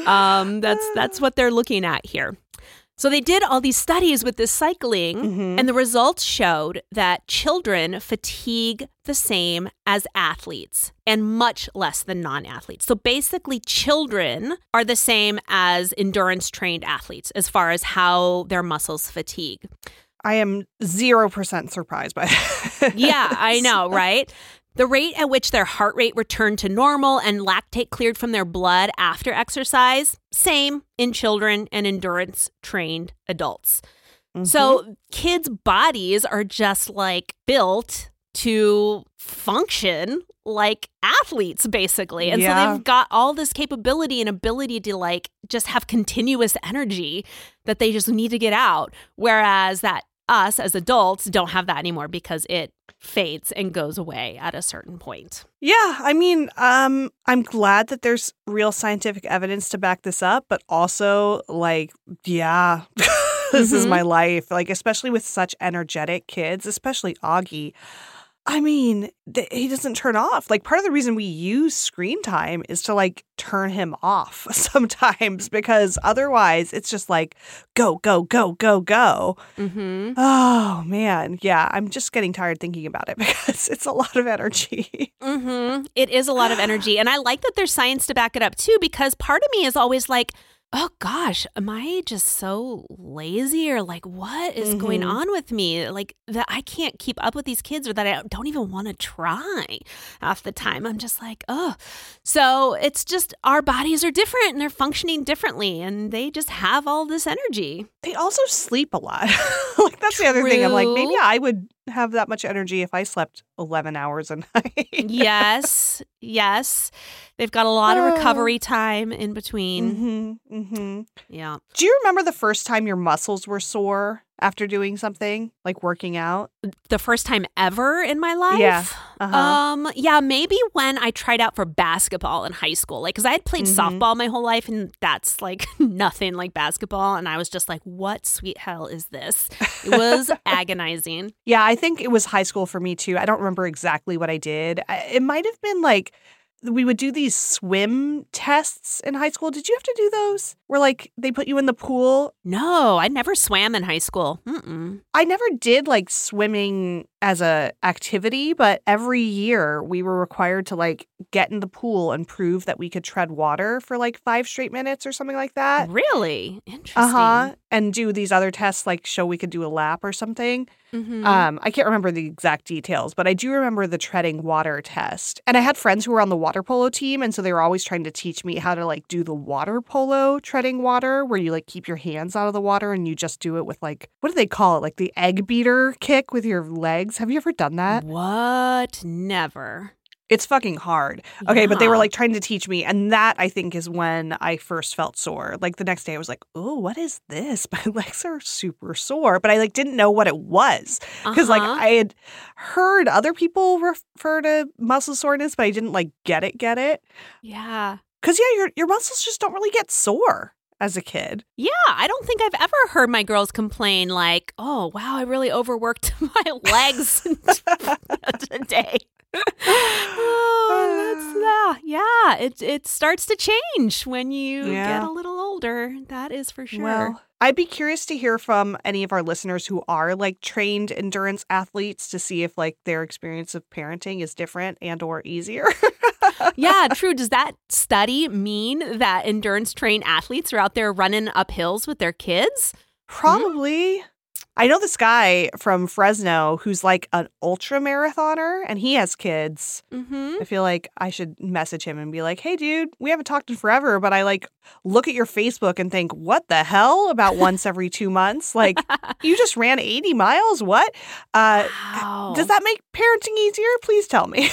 That's what they're looking at here. So they did all these studies with this cycling, and the results showed that children fatigue the same as athletes and much less than non-athletes. So basically, children are the same as endurance-trained athletes as far as how their muscles fatigue. I am 0% surprised by that. Yeah, I know, right? The rate at which their heart rate returned to normal and lactate cleared from their blood after exercise, same in children and endurance-trained adults. So kids' bodies are just like built to function like athletes, basically. And so they've got all this capability and ability to like just have continuous energy that they just need to get out. Whereas that us as adults don't have that anymore because it fades and goes away at a certain point. Yeah, I mean, I'm glad that there's real scientific evidence to back this up, but also like, yeah, this is my life. Like, especially with such energetic kids, especially Augie. I mean, he doesn't turn off. Like, part of the reason we use screen time is to, like, turn him off sometimes because otherwise it's just like, go, go, go, go, go. Oh, man. Yeah, I'm just getting tired thinking about it because it's a lot of energy. It is a lot of energy. And I like that there's science to back it up, too, because part of me is always like, oh gosh, am I just so lazy or like what is going on with me? Like that I can't keep up with these kids or that I don't even want to try half the time. I'm just like, oh. So it's just our bodies are different and they're functioning differently and they just have all this energy. They also sleep a lot. Like that's the other thing. I'm like, maybe I would have that much energy if I slept 11 hours a night. Yes. They've got a lot of recovery time in between. Yeah. Do you remember the first time your muscles were sore after doing something, like working out? The first time ever in my life? Yeah. Yeah, maybe when I tried out for basketball in high school. Like, because I had played softball my whole life, and that's like nothing like basketball. And I was just like, what sweet hell is this? It was agonizing. Yeah, I think it was high school for me, too. I don't remember exactly what I did. It might have been like we would do these swim tests in high school. Did you have to do those? Where like they put you in the pool? No, I never swam in high school. I never did like swimming as a activity, but every year we were required to like get in the pool and prove that we could tread water for like 5 straight minutes or something like that. Really? Interesting. And do these other tests like show we could do a lap or something. I can't remember the exact details, but I do remember the treading water test. And I had friends who were on the water polo team, and so they were always trying to teach me how to like do the water polo treading water, where you like keep your hands out of the water and you just do it with like, what do they call it? Like the egg beater kick with your legs. Have you ever done that? What? Never. It's fucking hard. Okay, but they were like trying to teach me. And that, I think, is when I first felt sore. Like the next day I was like, oh, what is this? My legs are super sore. But I like didn't know what it was. Because like I had heard other people refer to muscle soreness, but I didn't like get it. Yeah. Because your muscles just don't really get sore as a kid. Yeah, I don't think I've ever heard my girls complain like, oh, wow, I really overworked my legs today. It starts to change when you get a little older. That is for sure. Well, I'd be curious to hear from any of our listeners who are like trained endurance athletes to see if like their experience of parenting is different and or easier. Yeah, true. Does that study mean that endurance trained athletes are out there running up hills with their kids? Probably. I know this guy from Fresno who's like an ultra marathoner and he has kids. I feel like I should message him and be like, hey, dude, we haven't talked in forever, but I like look at your Facebook and think, what the hell? About once every 2 months? Like, you just ran 80 miles? What? Wow. Does that make parenting easier? Please tell me.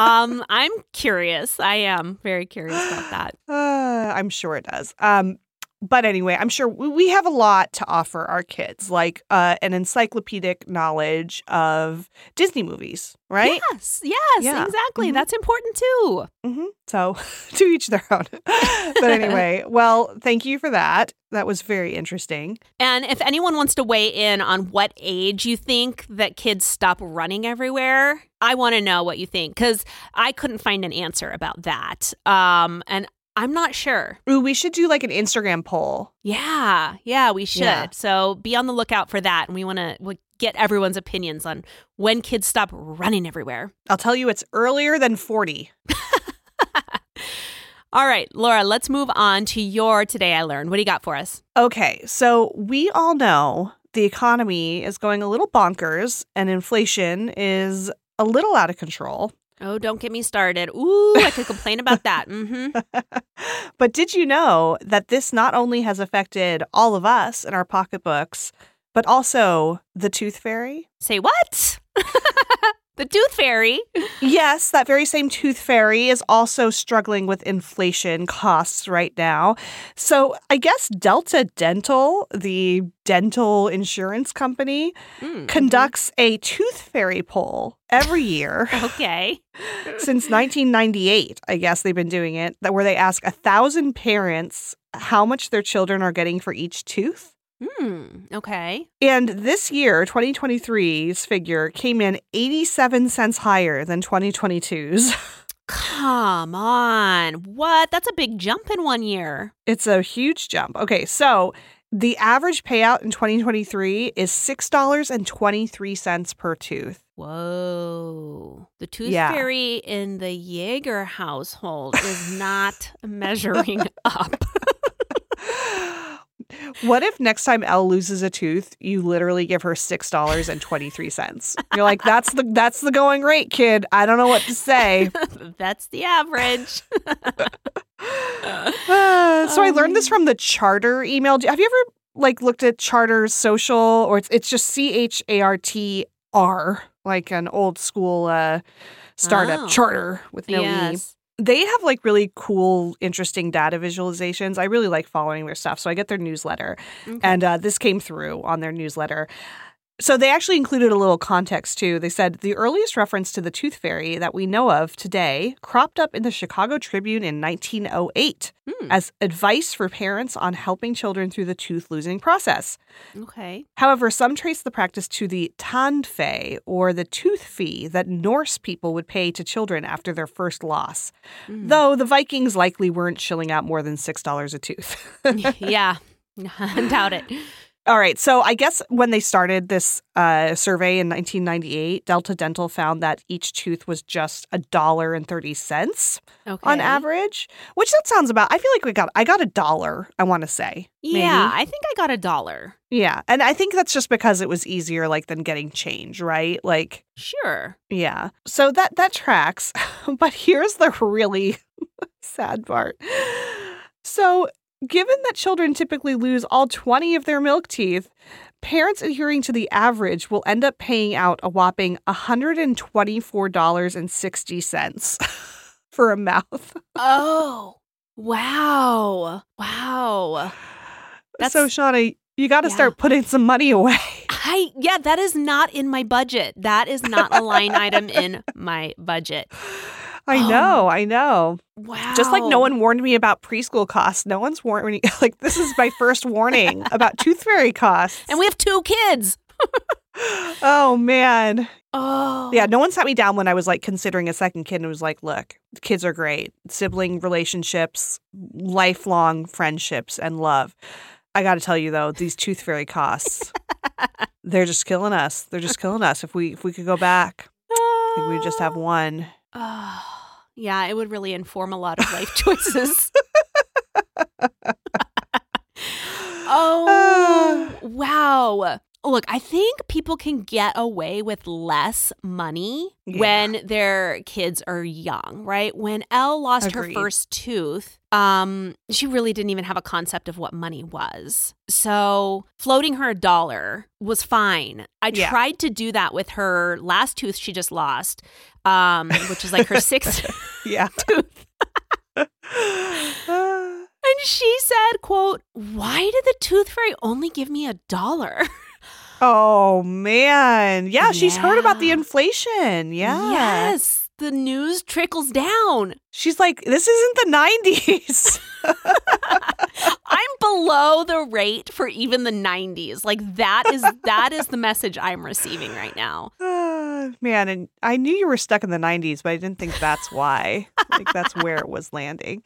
I'm curious. I am very curious about that. I'm sure it does. But anyway, I'm sure we have a lot to offer our kids, like an encyclopedic knowledge of Disney movies, right? Yes, Yeah. exactly. Mhm. That's important too. So to each their own. But anyway, well, thank you for that. That was very interesting. And if anyone wants to weigh in on what age you think that kids stop running everywhere, I want to know what you think, because I couldn't find an answer about that. And I'm not sure. Ooh, we should do like an Instagram poll. Yeah, we should. Yeah. So be on the lookout for that. And we want to get everyone's opinions on when kids stop running everywhere. I'll tell you, it's earlier than 40. All right, Laura, let's move on to your Today I Learned. What do you got for us? Okay, so we all know the economy is going a little bonkers and inflation is a little out of control. Oh, don't get me started. Ooh, I could complain about that. But did you know that this not only has affected all of us in our pocketbooks, but also the Tooth Fairy? Say what? The Tooth Fairy? Yes, that very same Tooth Fairy is also struggling with inflation costs right now. So I guess Delta Dental, the dental insurance company, conducts a Tooth Fairy poll every year. Okay. Since 1998, I guess they've been doing it, where they ask 1,000 parents how much their children are getting for each tooth. Okay. And this year, 2023's figure came in 87 cents higher than 2022's. Come on. What? That's a big jump in 1 year. It's a huge jump. Okay, so the average payout in 2023 is $6.23 per tooth. Whoa. The Tooth Yeah. Fairy in the Jaeger household is not measuring up. What if next time Elle loses a tooth, you literally give her $6.23? You're like, that's the going rate, kid. I don't know what to say. That's the average. So I learned this from the Charter email. Have you ever looked at Charter's social, or it's just CHARTR, like an old school startup, Charter with no E. They have really cool, interesting data visualizations. I really like following their stuff. So I get their newsletter. Okay. And this came through on their newsletter. So they actually included a little context, too. They said the earliest reference to the Tooth Fairy that we know of today cropped up in the Chicago Tribune in 1908 as advice for parents on helping children through the tooth losing process. Okay. However, some trace the practice to the tandfæ, or the tooth fee that Norse people would pay to children after their first loss. Though the Vikings likely weren't shilling out more than $6 a tooth. Yeah, I doubt it. All right. So I guess when they started this survey in 1998, Delta Dental found that each tooth was just $1.30 on average, which that sounds about. I feel like I got $1, I want to say. Yeah, maybe. I think I got $1. Yeah. And I think that's just because it was easier than getting change, right? Sure. Yeah. So that tracks. But here's the really sad part. So given that children typically lose all 20 of their milk teeth, parents adhering to the average will end up paying out a whopping $124.60 for a mouth. Oh, wow. Wow. So, Shauna, you got to start putting some money away. That is not in my budget. That is not a line item in my budget. I know. Wow. Just like no one warned me about preschool costs. No one's warned me. This is my first warning about Tooth Fairy costs. And we have 2 kids. Oh, man. Oh. Yeah, no one sat me down when I was considering a second kid and was like, look, kids are great. Sibling relationships, lifelong friendships, and love. I got to tell you, though, these Tooth Fairy costs, they're just killing us. They're just killing us. If we could go back, I think we'd just have one. Oh, yeah, it would really inform a lot of life choices. Oh, wow. Look, I think people can get away with less money when their kids are young, right? When Elle lost her first tooth, she really didn't even have a concept of what money was. So floating her $1 was fine. I tried to do that with her last tooth she just lost, which is her 6th tooth. And she said, quote, "Why did the tooth fairy only give me $1?" Oh, man. Yeah, she's heard about the inflation. Yeah. Yes. The news trickles down. She's like, this isn't the 90s. I'm below the rate for even the 90s. Like that is the message I'm receiving right now. Man, and I knew you were stuck in the 90s, but I didn't think that's why. Like that's where it was landing.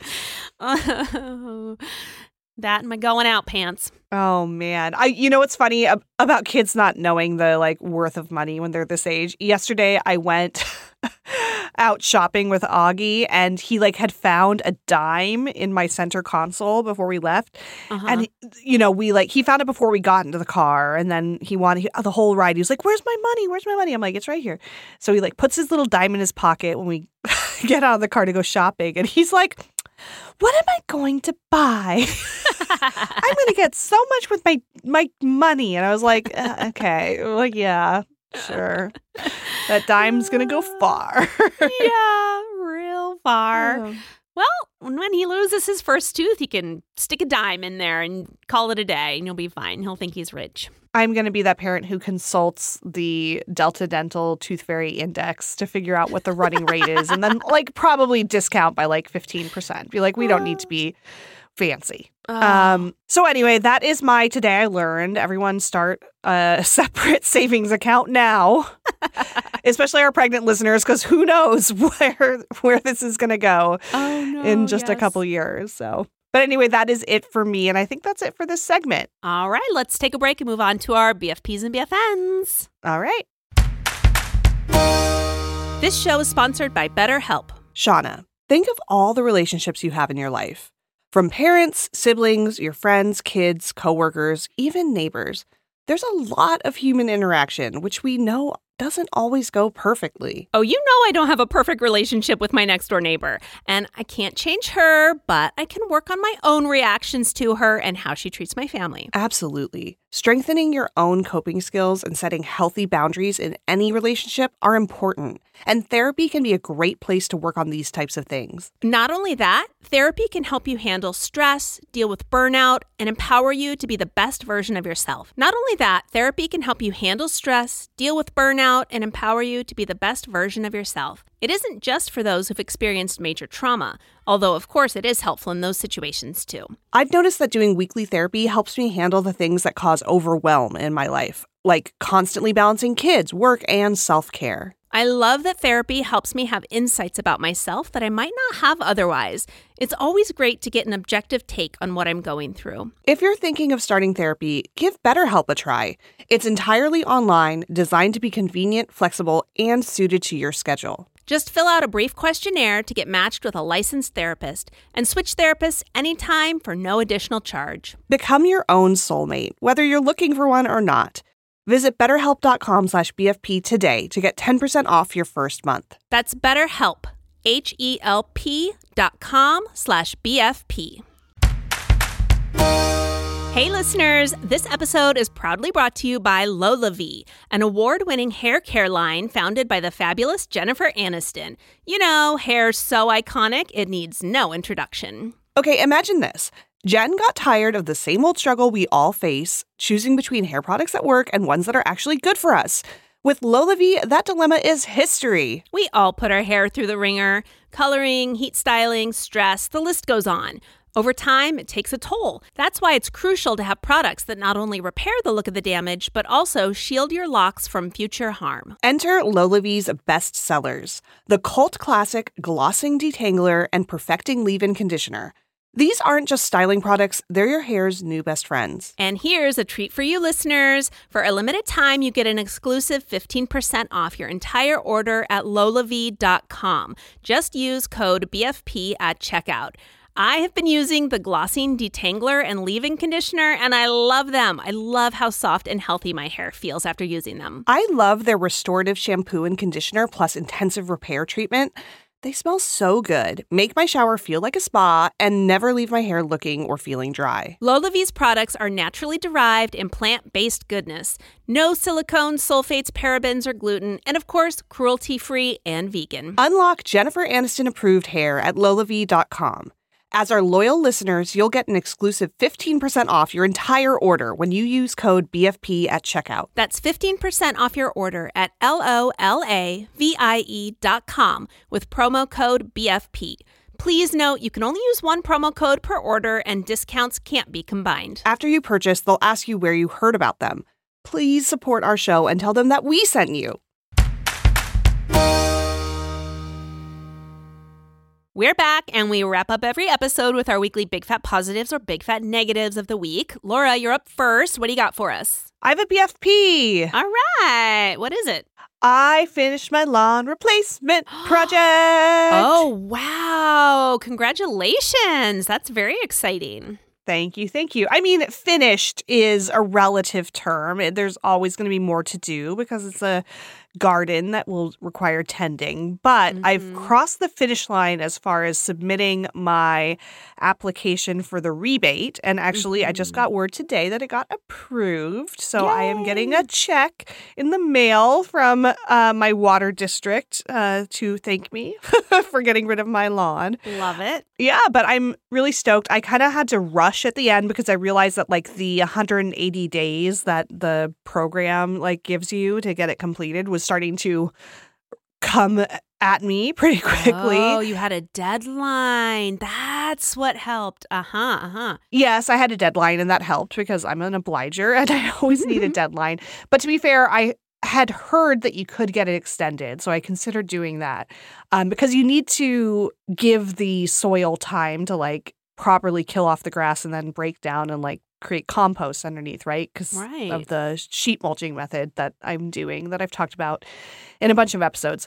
That and my going out pants. Oh, man. You know what's funny about kids not knowing the like worth of money when they're this age? Yesterday, I went out shopping with Augie, and he like had found a dime in my center console before we left. And, he found it before we got into the car. And then he wanted the whole ride. He was like, where's my money? Where's my money? I'm like, it's right here. So he like puts his little dime in his pocket when we get out of the car to go shopping. And he's like, what am I going to buy? I'm going to get so much with my money. And I was like, okay, like, yeah, sure. That dime's going to go far. Yeah, real far. Oh. Well, when he loses his first tooth, he can stick a dime in there and call it a day, and he'll be fine. He'll think he's rich. I'm going to be that parent who consults the Delta Dental Tooth Fairy Index to figure out what the running rate is, and then like probably discount by like 15%. Be like, we don't need to be fancy. So anyway, that is my Today I Learned. Everyone start a separate savings account now, especially our pregnant listeners, because who knows where this is going to go in just a couple years. So. But anyway, that is it for me, and I think that's it for this segment. All right, let's take a break and move on to our BFPs and BFNs. All right. This show is sponsored by BetterHelp. Shauna, think of all the relationships you have in your life. From parents, siblings, your friends, kids, coworkers, even neighbors. There's a lot of human interaction, which we know doesn't always go perfectly. Oh, you know I don't have a perfect relationship with my next door neighbor, and I can't change her, but I can work on my own reactions to her and how she treats my family. Absolutely. Strengthening your own coping skills and setting healthy boundaries in any relationship are important, and therapy can be a great place to work on these types of things. Not only that, therapy can help you handle stress, deal with burnout, and empower you to be the best version of yourself. Not only that, therapy can help you handle stress, deal with burnout, and empower you to be the best version of yourself. It isn't just for those who've experienced major trauma, although of course it is helpful in those situations too. I've noticed that doing weekly therapy helps me handle the things that cause overwhelm in my life, like constantly balancing kids, work, and self-care. I love that therapy helps me have insights about myself that I might not have otherwise. It's always great to get an objective take on what I'm going through. If you're thinking of starting therapy, give BetterHelp a try. It's entirely online, designed to be convenient, flexible, and suited to your schedule. Just fill out a brief questionnaire to get matched with a licensed therapist and switch therapists anytime for no additional charge. Become your own soulmate, whether you're looking for one or not. Visit BetterHelp.com/BFP today to get 10% off your first month. That's BetterHelp, HELP.com/BFP. Hey listeners, this episode is proudly brought to you by LolaVie, an award-winning hair care line founded by the fabulous Jennifer Aniston. You know, hair's so iconic, it needs no introduction. Okay, imagine this. Jen got tired of the same old struggle we all face, choosing between hair products at work and ones that are actually good for us. With LolaVie, that dilemma is history. We all put our hair through the ringer. Coloring, heat styling, stress, the list goes on. Over time, it takes a toll. That's why it's crucial to have products that not only repair the look of the damage, but also shield your locks from future harm. Enter LolaVie's best sellers, the cult classic Glossing Detangler and Perfecting Leave-In Conditioner. These aren't just styling products, they're your hair's new best friends. And here's a treat for you listeners. For a limited time, you get an exclusive 15% off your entire order at LolaVie.com. Just use code BFP at checkout. I have been using the Glossing Detangler and Leave-In Conditioner, and I love them. I love how soft and healthy my hair feels after using them. I love their restorative shampoo and conditioner plus intensive repair treatment. They smell so good, make my shower feel like a spa, and never leave my hair looking or feeling dry. LolaVie's products are naturally derived and plant-based goodness. No silicone, sulfates, parabens, or gluten, and of course, cruelty-free and vegan. Unlock Jennifer Aniston-approved hair at LolaVie.com. As our loyal listeners, you'll get an exclusive 15% off your entire order when you use code BFP at checkout. That's 15% off your order at LOLAVIE.com with promo code BFP. Please note you can only use one promo code per order and discounts can't be combined. After you purchase, they'll ask you where you heard about them. Please support our show and tell them that we sent you. We're back, and we wrap up every episode with our weekly Big Fat Positives or Big Fat Negatives of the week. Laura, you're up first. What do you got for us? I have a BFP. All right. What is it? I finished my lawn replacement project. Oh, wow. Congratulations. That's very exciting. Thank you. Thank you. I mean, finished is a relative term. There's always going to be more to do because it's a garden that will require tending. But I've crossed the finish line as far as submitting my application for the rebate. And actually, I just got word today that it got approved. So Yay. I am getting a check in the mail from my water district to thank me for getting rid of my lawn. Love it. Yeah, but I'm really stoked. I kind of had to rush at the end because I realized that like the 180 days that the program like gives you to get it completed was starting to come at me pretty quickly. Oh, you had a deadline. That's what helped. Yes, I had a deadline and that helped because I'm an obliger and I always need a deadline. But to be fair, I had heard that you could get it extended, so I considered doing that because you need to give the soil time to like properly kill off the grass and then break down and like create compost underneath, right? Because of the sheet mulching method that I'm doing that I've talked about in a bunch of episodes.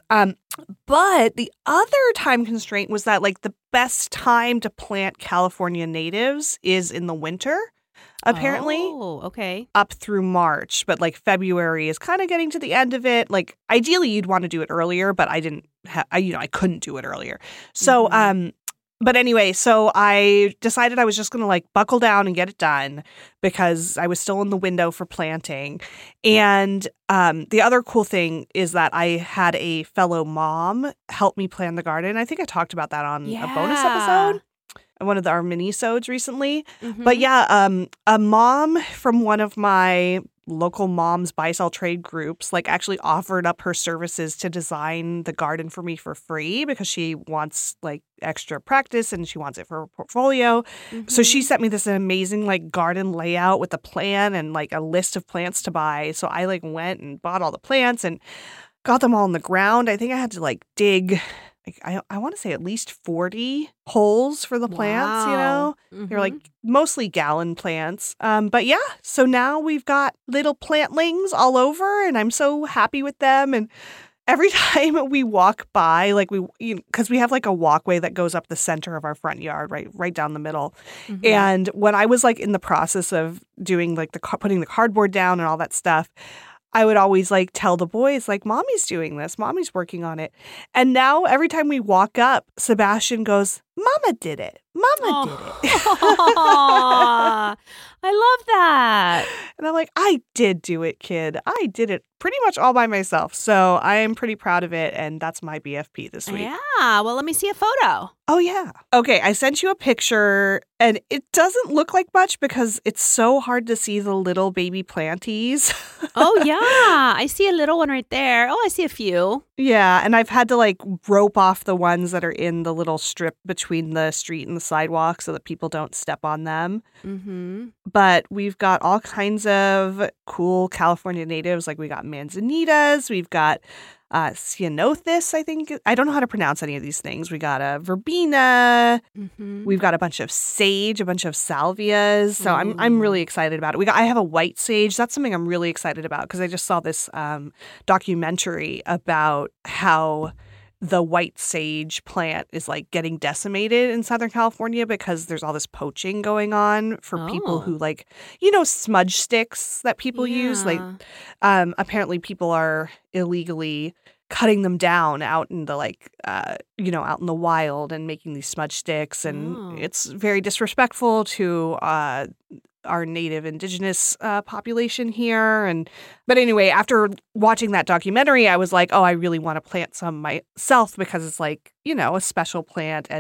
But the other time constraint was that like the best time to plant California natives is in the winter. Apparently. Oh, okay. Up through March, but like February is kind of getting to the end of it. Like ideally you'd want to do it earlier, but I didn't I couldn't do it earlier. So but anyway, so I decided I was just going to like buckle down and get it done because I was still in the window for planting. And the other cool thing is that I had a fellow mom help me plant the garden. I think I talked about that on a bonus episode. One of our mini-sodes recently. But yeah, a mom from one of my local moms buy-sell trade groups like actually offered up her services to design the garden for me for free because she wants like extra practice and she wants it for her portfolio. So she sent me this amazing like garden layout with a plan and like a list of plants to buy. So I like went and bought all the plants and got them all in the ground. I think I had to like dig I want to say at least 40 holes for the plants, you know? They're like mostly gallon plants. But yeah, so now we've got little plantlings all over and I'm so happy with them. And every time we walk by, like because we have like a walkway that goes up the center of our front yard, right down the middle. And when I was like in the process of doing like putting the cardboard down and all that stuff, I would always like tell the boys like, Mommy's doing this. Mommy's working on it. And now every time we walk up, Sebastian goes, Mama did it. Mama did it. I love that. And I'm like, I did do it, kid. I did it pretty much all by myself. So I am pretty proud of it. And that's my BFP this week. Yeah. Well, let me see a photo. Oh, yeah. Okay. I sent you a picture and it doesn't look like much because it's so hard to see the little baby planties. Oh, yeah. I see a little one right there. Oh, I see a few. Yeah. And I've had to like rope off the ones that are in the little strip between the street and the sidewalk so that people don't step on them. But we've got all kinds of cool California natives. Like we got manzanitas. We've got Ceanothus, I think. I don't know how to pronounce any of these things. We got a verbena. We've got a bunch of sage, a bunch of salvias. So I'm really excited about it. I have a white sage. That's something I'm really excited about because I just saw this documentary about how the white sage plant is like getting decimated in Southern California because there's all this poaching going on for people who like, smudge sticks that people use. Like apparently people are illegally cutting them down out in the out in the wild and making these smudge sticks. And it's very disrespectful to our native indigenous population here. But anyway, after watching that documentary, I was like, oh, I really want to plant some myself because it's like, a special plant and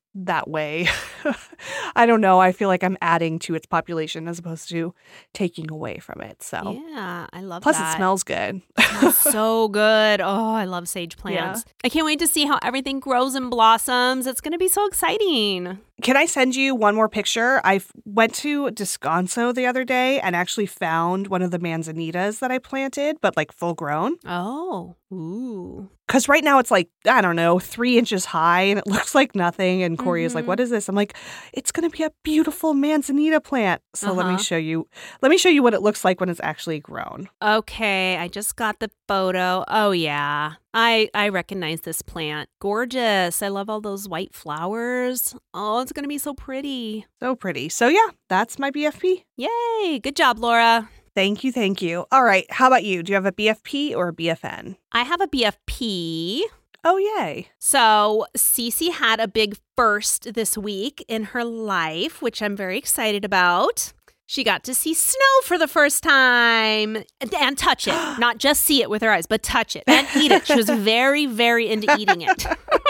that way. I don't know. I feel like I'm adding to its population as opposed to taking away from it. So yeah, I love plus that. it smells good. It's so good. Oh, I love sage plants. I can't wait to see how everything grows and blossoms. It's going to be so exciting. Can I send you one more picture? I went to Descanso the other day and actually found one of the manzanitas that I planted, but like full grown. Oh, ooh. Because right now it's like, I don't know, 3 inches high and it looks like nothing. And Corey is like, what is this? I'm like, it's going to be a beautiful manzanita plant. So let me show you. Let me show you what it looks like when it's actually grown. Okay, I just got the photo. Oh, yeah. I recognize this plant. Gorgeous. I love all those white flowers. Oh, it's going to be so pretty. So pretty. So yeah, that's my BFP. Yay. Good job, Laura. Thank you. Thank you. All right. How about you? Do you have a BFP or a BFN? I have a BFP. Oh, yay. So Cece had a big first this week in her life, which I'm very excited about. She got to see snow for the first time and touch it. Not just see it with her eyes, but touch it and eat it. She was very, very into eating it.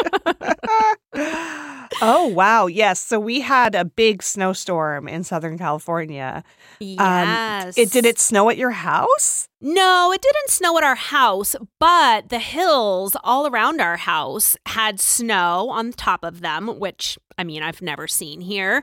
Oh, wow. Yes. So we had a big snowstorm in Southern California. Yes. Did it snow at your house? No, it didn't snow at our house, but the hills all around our house had snow on top of them, which, I mean, I've never seen here.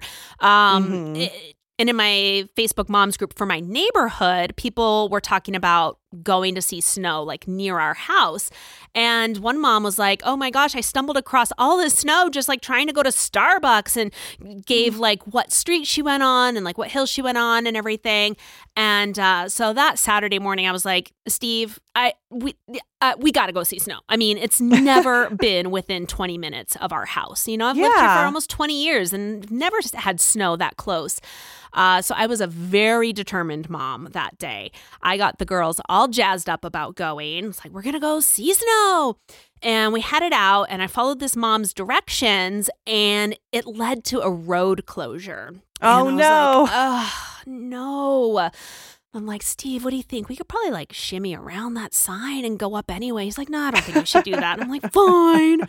And in my Facebook moms group for my neighborhood, people were talking about going to see snow like near our house. And one mom was like, oh my gosh, I stumbled across all this snow just like trying to go to Starbucks, and gave like what street she went on and like what hill she went on and everything. And so that Saturday morning, I was like, Steve, we got to go see snow. I mean, it's never been within 20 minutes of our house. You know, I've lived here for almost 20 years and never had snow that close. So I was a very determined mom that day. I got the girls all jazzed up about going. It's like, we're going to go see snow. And we headed out, and I followed this mom's directions, and it led to a road closure. Oh, no. Like, oh, no. I'm like, Steve, what do you think? We could probably like shimmy around that sign and go up anyway. He's like, no, I don't think we should do that. And I'm like, fine.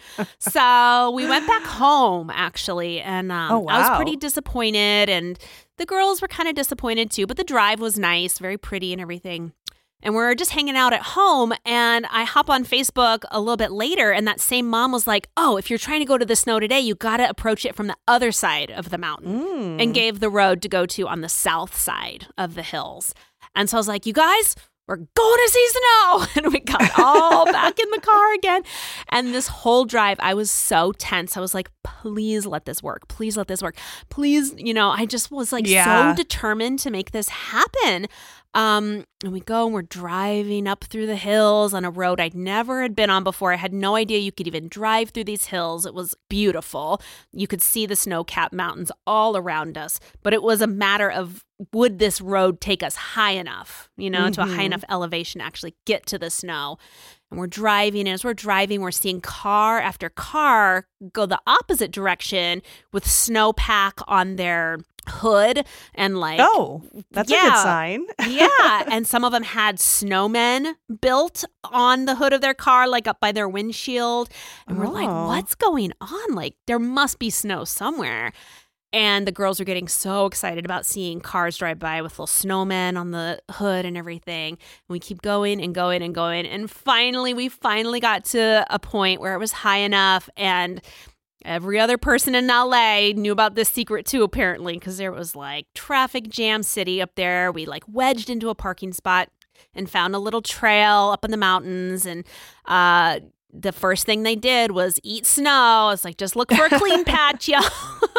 So we went back home, actually. And I was pretty disappointed. And the girls were kind of disappointed too. But the drive was nice, very pretty and everything. And we're just hanging out at home. And I hop on Facebook a little bit later. And that same mom was like, oh, if you're trying to go to the snow today, you got to approach it from the other side of the mountain. And gave the road to go to on the south side of the hills. And so I was like, you guys, we're going to see snow. And we got all back in the car again. And this whole drive, I was so tense. I was like, please let this work. Please let this work. Please, you know, I just was like so determined to make this happen. And we go and we're driving up through the hills on a road I'd never had been on before. I had no idea you could even drive through these hills. It was beautiful. You could see the snow-capped mountains all around us. But it was a matter of, would this road take us high enough, you know, to a high enough elevation to actually get to the snow? And we're driving, and as we're driving, we're seeing car after car go the opposite direction with snowpack on their hood and like, oh, that's a good sign. Yeah. And some of them had snowmen built on the hood of their car, like up by their windshield. And we're like, what's going on? Like, there must be snow somewhere. And the girls are getting so excited about seeing cars drive by with little snowmen on the hood and everything. And we keep going and going and going. And finally, we got to a point where it was high enough. And every other person in LA knew about this secret too, apparently, because there was like traffic jam city up there. We like wedged into a parking spot and found a little trail up in the mountains. And the first thing they did was eat snow. It's like, just look for a clean patch, y'all.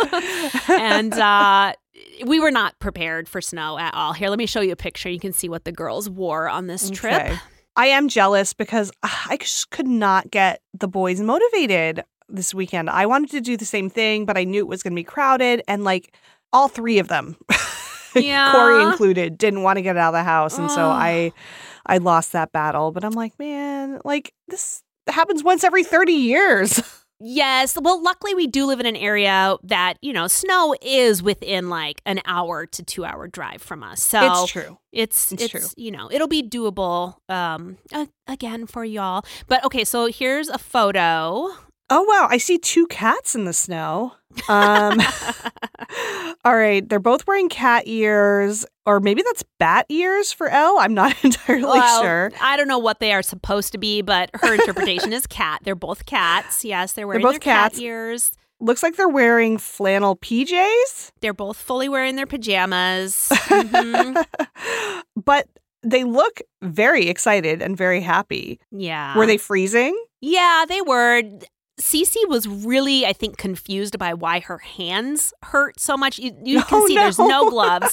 And we were not prepared for snow at all. Here, let me show you a picture. You can see what the girls wore on this trip. I am jealous because I just could not get the boys motivated this weekend. I wanted to do the same thing, but I knew it was going to be crowded. And like all 3 of them, Corey included, didn't want to get out of the house. And so I lost that battle. But I'm like, man, like this happens once every 30 years. Yes. Well, luckily we do live in an area that, you know, snow is within like an hour to 2 hour drive from us. So it's true. It's true. You know, it'll be doable again for y'all. But okay, so here's a photo Oh, wow. I see 2 cats in the snow. All right. They're both wearing cat ears, or maybe that's bat ears for Elle. I'm not entirely sure. I don't know what they are supposed to be, but her interpretation is cat. They're both cats. Yes, they're wearing their cat ears. Looks like they're wearing flannel PJs. They're both fully wearing their pajamas. Mm-hmm. But they look very excited and very happy. Yeah. Were they freezing? Yeah, they were. Cece was really, I think, confused by why her hands hurt so much. You can see there's no gloves,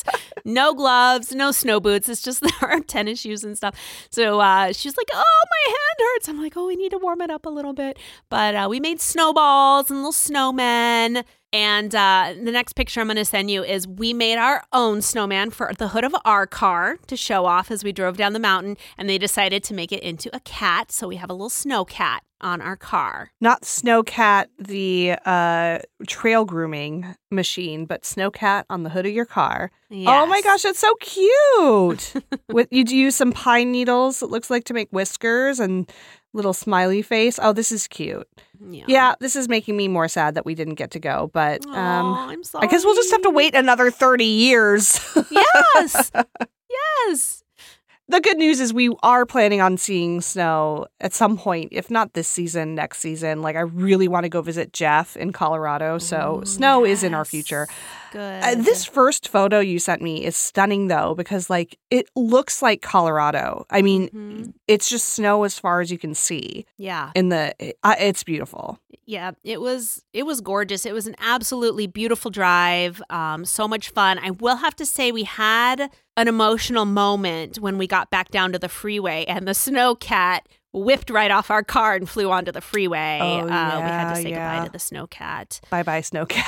no snow boots. It's just our tennis shoes and stuff. So she's like, oh, my hand hurts. I'm like, oh, we need to warm it up a little bit. But we made snowballs and little snowmen. And the next picture I'm going to send you is we made our own snowman for the hood of our car to show off as we drove down the mountain. And they decided to make it into a cat. So we have a little snow cat on our car. Not Snowcat, the trail grooming machine, but Snowcat on the hood of your car. Yes. Oh my gosh, that's so cute. You use some pine needles, it looks like, to make whiskers and little smiley face. Oh, this is cute. Yeah, this is making me more sad that we didn't get to go, but I'm sorry. I guess we'll just have to wait another 30 years. Yes. Yes. The good news is we are planning on seeing snow at some point, if not this season, next season. Like, I really want to go visit Jeff in Colorado, so snow is in our future. Good. This first photo you sent me is stunning, though, because, like, it looks like Colorado. I mean, it's just snow as far as you can see. Yeah. It's beautiful. Yeah, it was gorgeous. It was an absolutely beautiful drive. So much fun. I will have to say we had an emotional moment when we got back down to the freeway and the snowcat whipped right off our car and flew onto the freeway. We had to say goodbye to the snowcat. Bye-bye,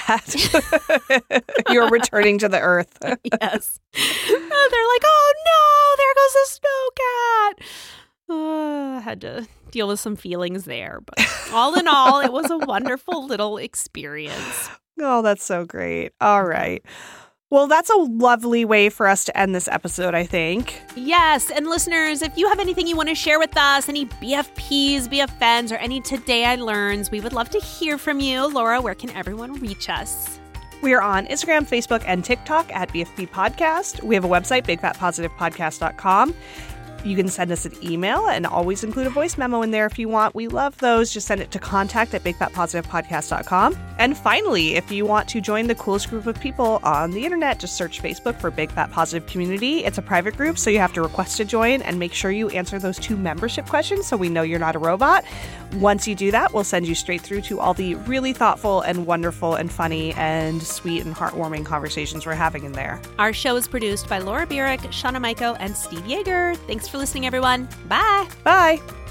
snowcat. You're returning to the earth. Yes. They're like, oh no, there goes the snowcat. I had to deal with some feelings there. But all in all, it was a wonderful little experience. Oh, that's so great. All right. Well, that's a lovely way for us to end this episode, I think. Yes. And listeners, if you have anything you want to share with us, any BFPs, BFNs, or any Today I Learns, we would love to hear from you. Laura, where can everyone reach us? We are on Instagram, Facebook, and TikTok at BFP Podcast. We have a website, bigfatpositivepodcast.com. You can send us an email and always include a voice memo in there if you want. We love those. Just send it to contact@bigfatpositivepodcast.com. And finally, if you want to join the coolest group of people on the internet, just search Facebook for Big Fat Positive Community. It's a private group, so you have to request to join and make sure you answer those 2 membership questions so we know you're not a robot. Once you do that, we'll send you straight through to all the really thoughtful and wonderful and funny and sweet and heartwarming conversations we're having in there. Our show is produced by Laura Burek, Shauna Maiko, and Steve Yeager. Thanks for listening, everyone. Bye. Bye.